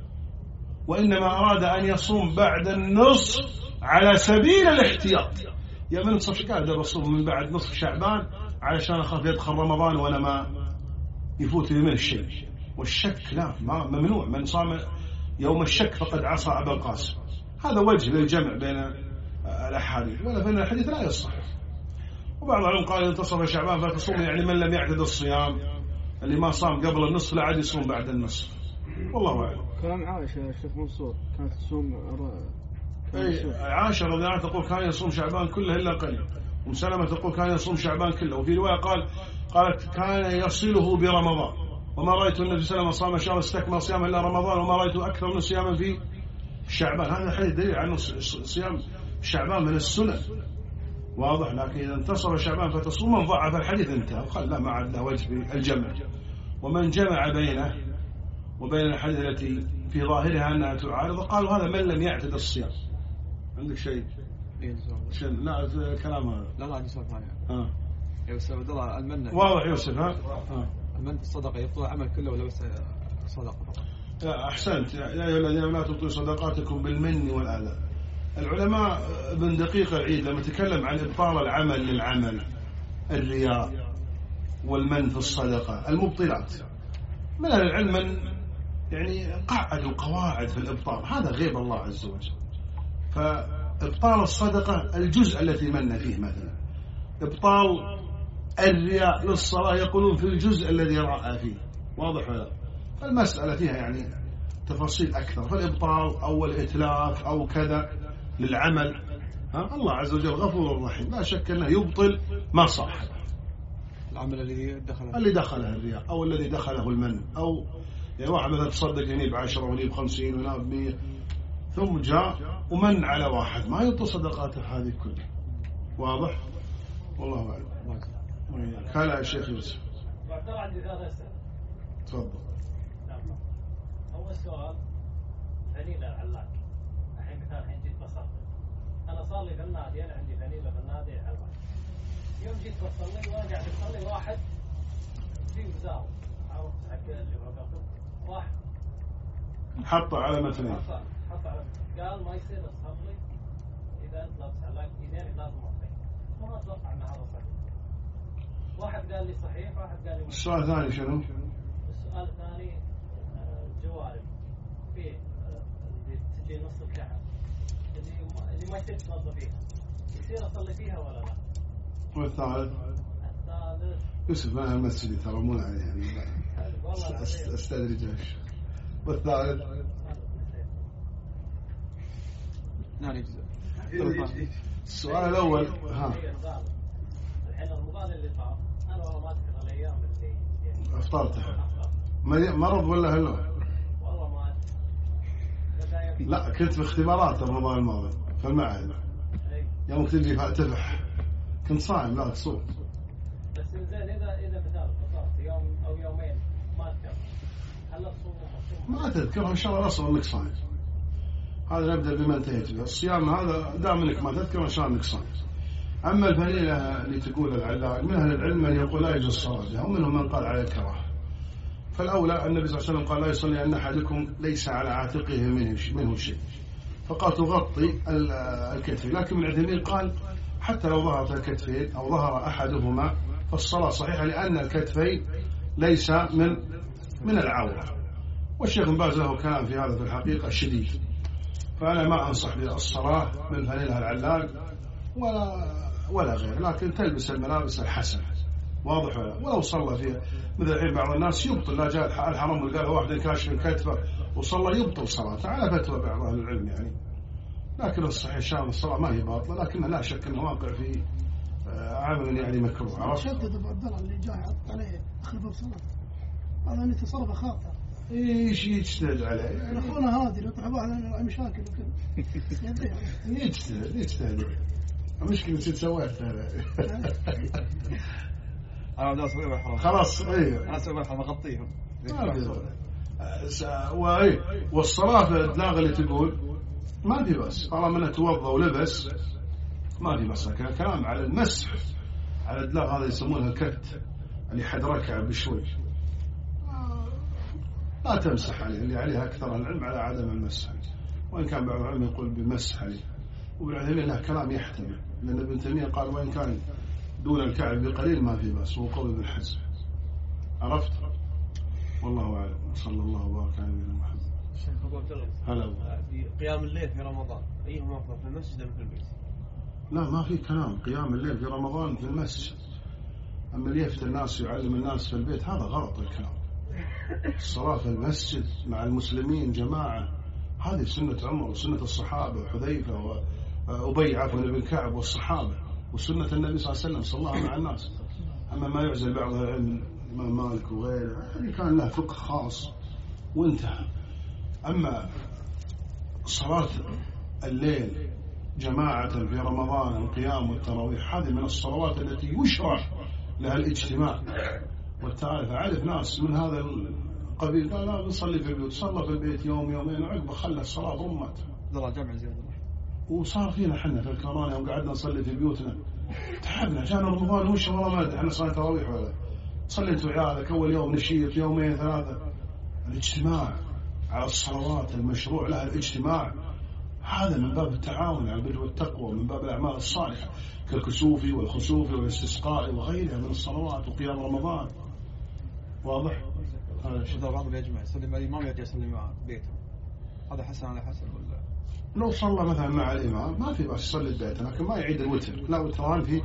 وإنما أراد أن يصوم بعد النصف على سبيل الاحتياط. يا من نصف شعبان بصوم من بعد نصف شعبان علشان أخاف يدخل رمضان وأنا ما يفوت لي من الشيء. والشك لا، ما ممنوع. من صام يوم الشك فقد عصى أبا القاسم. هذا وجه للجمع بين الأحاديث، ولا بين الحديث لا يصح. وبعض العلماء قال انتصف شعبان فتصوم يعني من لم يعتد الصيام، اللي ما صام قبل النصف لا عاد يصوم بعد النصف. والله أعلم. كلام عائشة يا شيخ منصور كانت تصوم. أي عائشة رضي الله عنها تقول كان يصوم شعبان كله إلا قليل. أم سلمة تقول كان يصوم شعبان كله. وفي رواية قال قالت كان يصله برمضان، وما رأيت النبي صلى الله عليه وسلم صام شهر استكمل صيام إلا رمضان، وما رأيت أكثر من صياما في شعبان. هذا حديث دليل على صيام شعبان من السنة. واضح. لكن إذا انتصر شعبان فتصوم، من ضعف الحديث انتهى وقال لا ما عاد له وجه في الجمع. ومن جمع بينه وبين الحديث التي في ظاهرها أنها تعارض قالوا هذا من لم يعتد الصيام. عندك شيء؟ شن لا الكلام هذا لا لا عندي سؤال ثاني. اه يا أستاذ عبد الله المن واضح يوسف. ها آه. المن الصدقة يبطل العمل كله ولا بس صدقة فقط؟ لا أحسنت. يا أيها الذين لا تبطلوا صدقاتكم بالمن والأذى. العلماء ابن دقيق العيد لما تكلم عن إبطال العمل للعمل، الرياء والمن في الصدقة، المبطلات، من أهل العلم من يعني قعدوا قواعد في الإبطال. هذا غيب الله عز وجل. فإبطال الصدقة الجزء التي من فيه مثلا، إبطال الرياء للصلاة يقولون في الجزء الذي رأى فيه. واضح ولا؟ فالمسألة فيها يعني تفاصيل أكثر. فالإبطال أو الإتلاف أو كذا للعمل، ها الله عز وجل غفور رحيم، لا شك أنه يبطل ما صح. العمل الذي دخله اللي دخله الرياء أو الذي دخله المن، أو يعني واحد مثلا تصدق هنا بعشرة وهنا بخمسين وهنا بمية، ثم جاء ومن على واحد ما يبطل صدقاته هذه كلها. واضح؟ والله أعلم. هلا يا شيخ يوسف. عندي ثلاث أسئلة. تفضل. نعم. أول سؤال فنيلة العلاق. الحين مثال الحين جيت بصلي. أنا صار لي في النادي، أنا عندي فنيلة في النادي علاق. يوم جيت بصلي وأنا قاعد أصلي واحد في مزاو عرفت حق اللي وقفه واحد حط على مثلين. حط على قال ما يصير تصلي إذا أنت لابس علاق إيدين لازم أطيق. ما أتوقع أن هذا صحيح. واحد قال لي صحيح، واحد قال لي. السؤال الثاني شنو؟ السؤال الثاني جوارب في اللي تجي نص الكعب اللي اللي ما يصير تنظفيها يصير أصلي فيها ولا لا؟ والثالث؟ الثالث يوسف ما المسجد ترى مو عليه يعني. والله استدرجش. والثالث؟ نعم. السؤال الأول ها. الحين رمضان اللي طاف أنا والله ما أذكر الأيام اللي يعني أفطرتها. مرض ولا هلا؟ والله ما أذكر. لا كنت في اختبارات رمضان الماضي في المعهد. يوم تجي تفح كنت صايم لا تصوم. بس زين إذا إذا مثال فطرت يوم أو يومين ما أذكر هل أصوم ما تذكرها إن شاء الله أصلا أنك صايم. هذا نبدأ بما انتهيت به. الصيام هذا دام أنك ما تذكر إن شاء الله أنك صايم. أما الفنيلة اللي تقول العلاق من أهل العلم من يقول لا يجوز الصلاة بها ومنهم من قال على الكراهة. فالأولى النبي صلى الله عليه وسلم قال لا يصلي أن أحدكم ليس على عاتقه منه شيء، فقال تغطي الكتفين. لكن ابن عثيمين قال حتى لو ظهرت الكتفين أو ظهر أحدهما فالصلاة صحيحة لأن الكتفين ليس من من العورة. والشيخ بن باز له كلام في هذا في الحقيقة شديد، فأنا ما أنصح بالصلاة من فنيلها العلاق ولا ولا غير، لكن تلبس الملابس الحسنة واضح ولا ولو صلى فيها. مثل الحين بعض الناس يبطل، لا جاء الحرام وقال واحد كاشف الكتفة وصلى يبطل صلاته على فتوى بعض أهل العلم يعني. لكن الصحيح شان الصلاة ما هي باطلة، لكن لا شك أنه واقع في عمل يعني مكروه. عرفت؟ شدد أبو عبد الله اللي جاي يحط عليه أخلفه بصلاة، هذا أن تصرف خاطئ. إيش يجتهد عليه؟ يعني أخونا هذه يطلع واحد مشاكل وكذا. يجتهد يجتهد. المشكلة نسيت سويت أنا بدأ أسوي بالحرام. خلاص إيه. أنا أسوي بالحرام أغطيهم. وإيه والصلاة في الدلاغ اللي تقول ما في بس، طالما أنه توضأ ولبس ما في بس. كلام على المسح على الدلاغ هذا يسمونه الكت اللي حد ركع بشوي لا تمسح عليه، اللي عليها أكثر العلم على عدم المسح، وإن كان بعض العلم يقول بالمسح عليه. وابن عثيمين له كلام يحتمل، لأن ابن تيمية قال وإن كان دون الكعب بقليل ما في بس، هو قول ابن حزم. عرفت؟ والله أعلم. صلى الله وبارك على نبينا محمد. شيخ أبو عبد الله، هلا. في قيام الليل في رمضان أيهما أفضل، في المسجد أم في البيت؟ لا ما في كلام، قيام الليل في رمضان في المسجد. أما اللي يفتي الناس ويعلم الناس في البيت هذا غلط الكلام. الصلاة في المسجد مع المسلمين جماعة هذه سنة عمر وسنة الصحابة وحذيفة وأبي عفوا بن كعب والصحابة، وسنة النبي صلى الله عليه وسلم صلى الله مع الناس. أما ما يعزل بعض العلم الإمام مالك وغيره اللي كان له فقه خاص وانتهى. أما صلاة الليل جماعة في رمضان القيام والتراويح هذه من الصلوات التي يشرع لها الاجتماع والتعارف. أعرف ناس من هذا القبيل قال لا نصلي في البيوت، صلى في البيت يوم يومين وعقب خلى الصلاة ضمت. ضل جمع زيادة. وصار فينا حنا في الكورونا يوم قعدنا نصلي في بيوتنا تعبنا، جانا رمضان وش والله ما ادري احنا صلاه تراويح ولا صليت وعيالك اول يوم نشيط يومين ثلاثه. الاجتماع على الصلوات المشروع لها الاجتماع هذا من باب التعاون على البر والتقوى، من باب الاعمال الصالحه كالكسوف والخسوف والاستسقاء وغيرها من الصلوات وقيام رمضان. واضح؟ هذا الشيء بعض بيجمع يصلي مع الإمام يرجع يصلي مع بيته، هذا حسن على حسن ولا؟ لو صلى مثلا مع الإمام ما في بس يصلي البيت، لكن ما يعيد الوتر. لا وتران في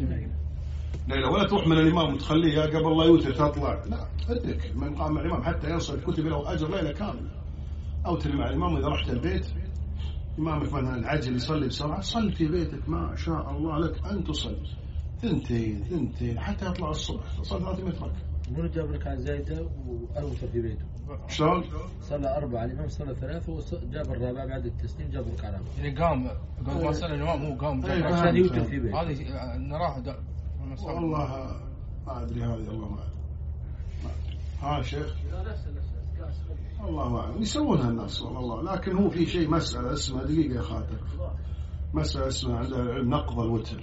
ليلة ولا تروح من الإمام وتخليه قبل الله يوتر تطلع، لا ادرك من قام مع الإمام حتى ينصرف كتب له أجر ليلة كاملة. أوتر مع الإمام. وإذا رحت البيت إمامك مثلا عجل يصلي بسرعة صل في بيتك ما شاء الله لك أن تصلي ثنتين ثنتين حتى يطلع الصبح تصلي ثلاثة مترك. منو جاب ركعة زايدة وأوتر في بيته؟ شلون؟ صلى أربعة الإمام صلى ثلاثة وجاب الرابع بعد التسليم جاب ركعة رابعة. يعني قام قام ما صلى الإمام هو قام عشان يوتر في بيته. هذه نراها والله ما أدري هذه الله ما أدري. ها شيخ الله ما أعلم يسوونها الناس والله. لكن هو في شيء مسألة اسمها دقيقة يا خاطر، مسألة اسمها عند العلم نقض الوتر،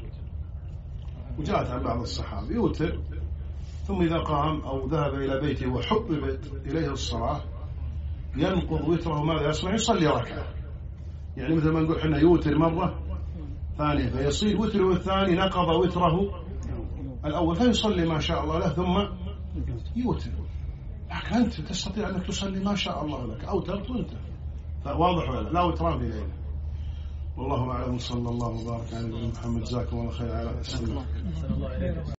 وجاءت عن بعض الصحابة يوتر ثم إذا قام أو ذهب إلى بيته وحببت إليه الصلاة ينقض وتره. ماذا يصنع؟ يصلي ركعة. يعني مثل ما نقول حنا يوتر مرة ثانية فيصير وتره الثاني نقض وتره الأول فيصلي ما شاء الله له ثم يوتر. لكن أنت تستطيع أنك تصلي ما شاء الله لك أو ترت وانت فواضح ولا لا وتران في ليلة. والله أعلم. صلى الله وبارك على نبينا محمد. جزاكم الله خير على السلام.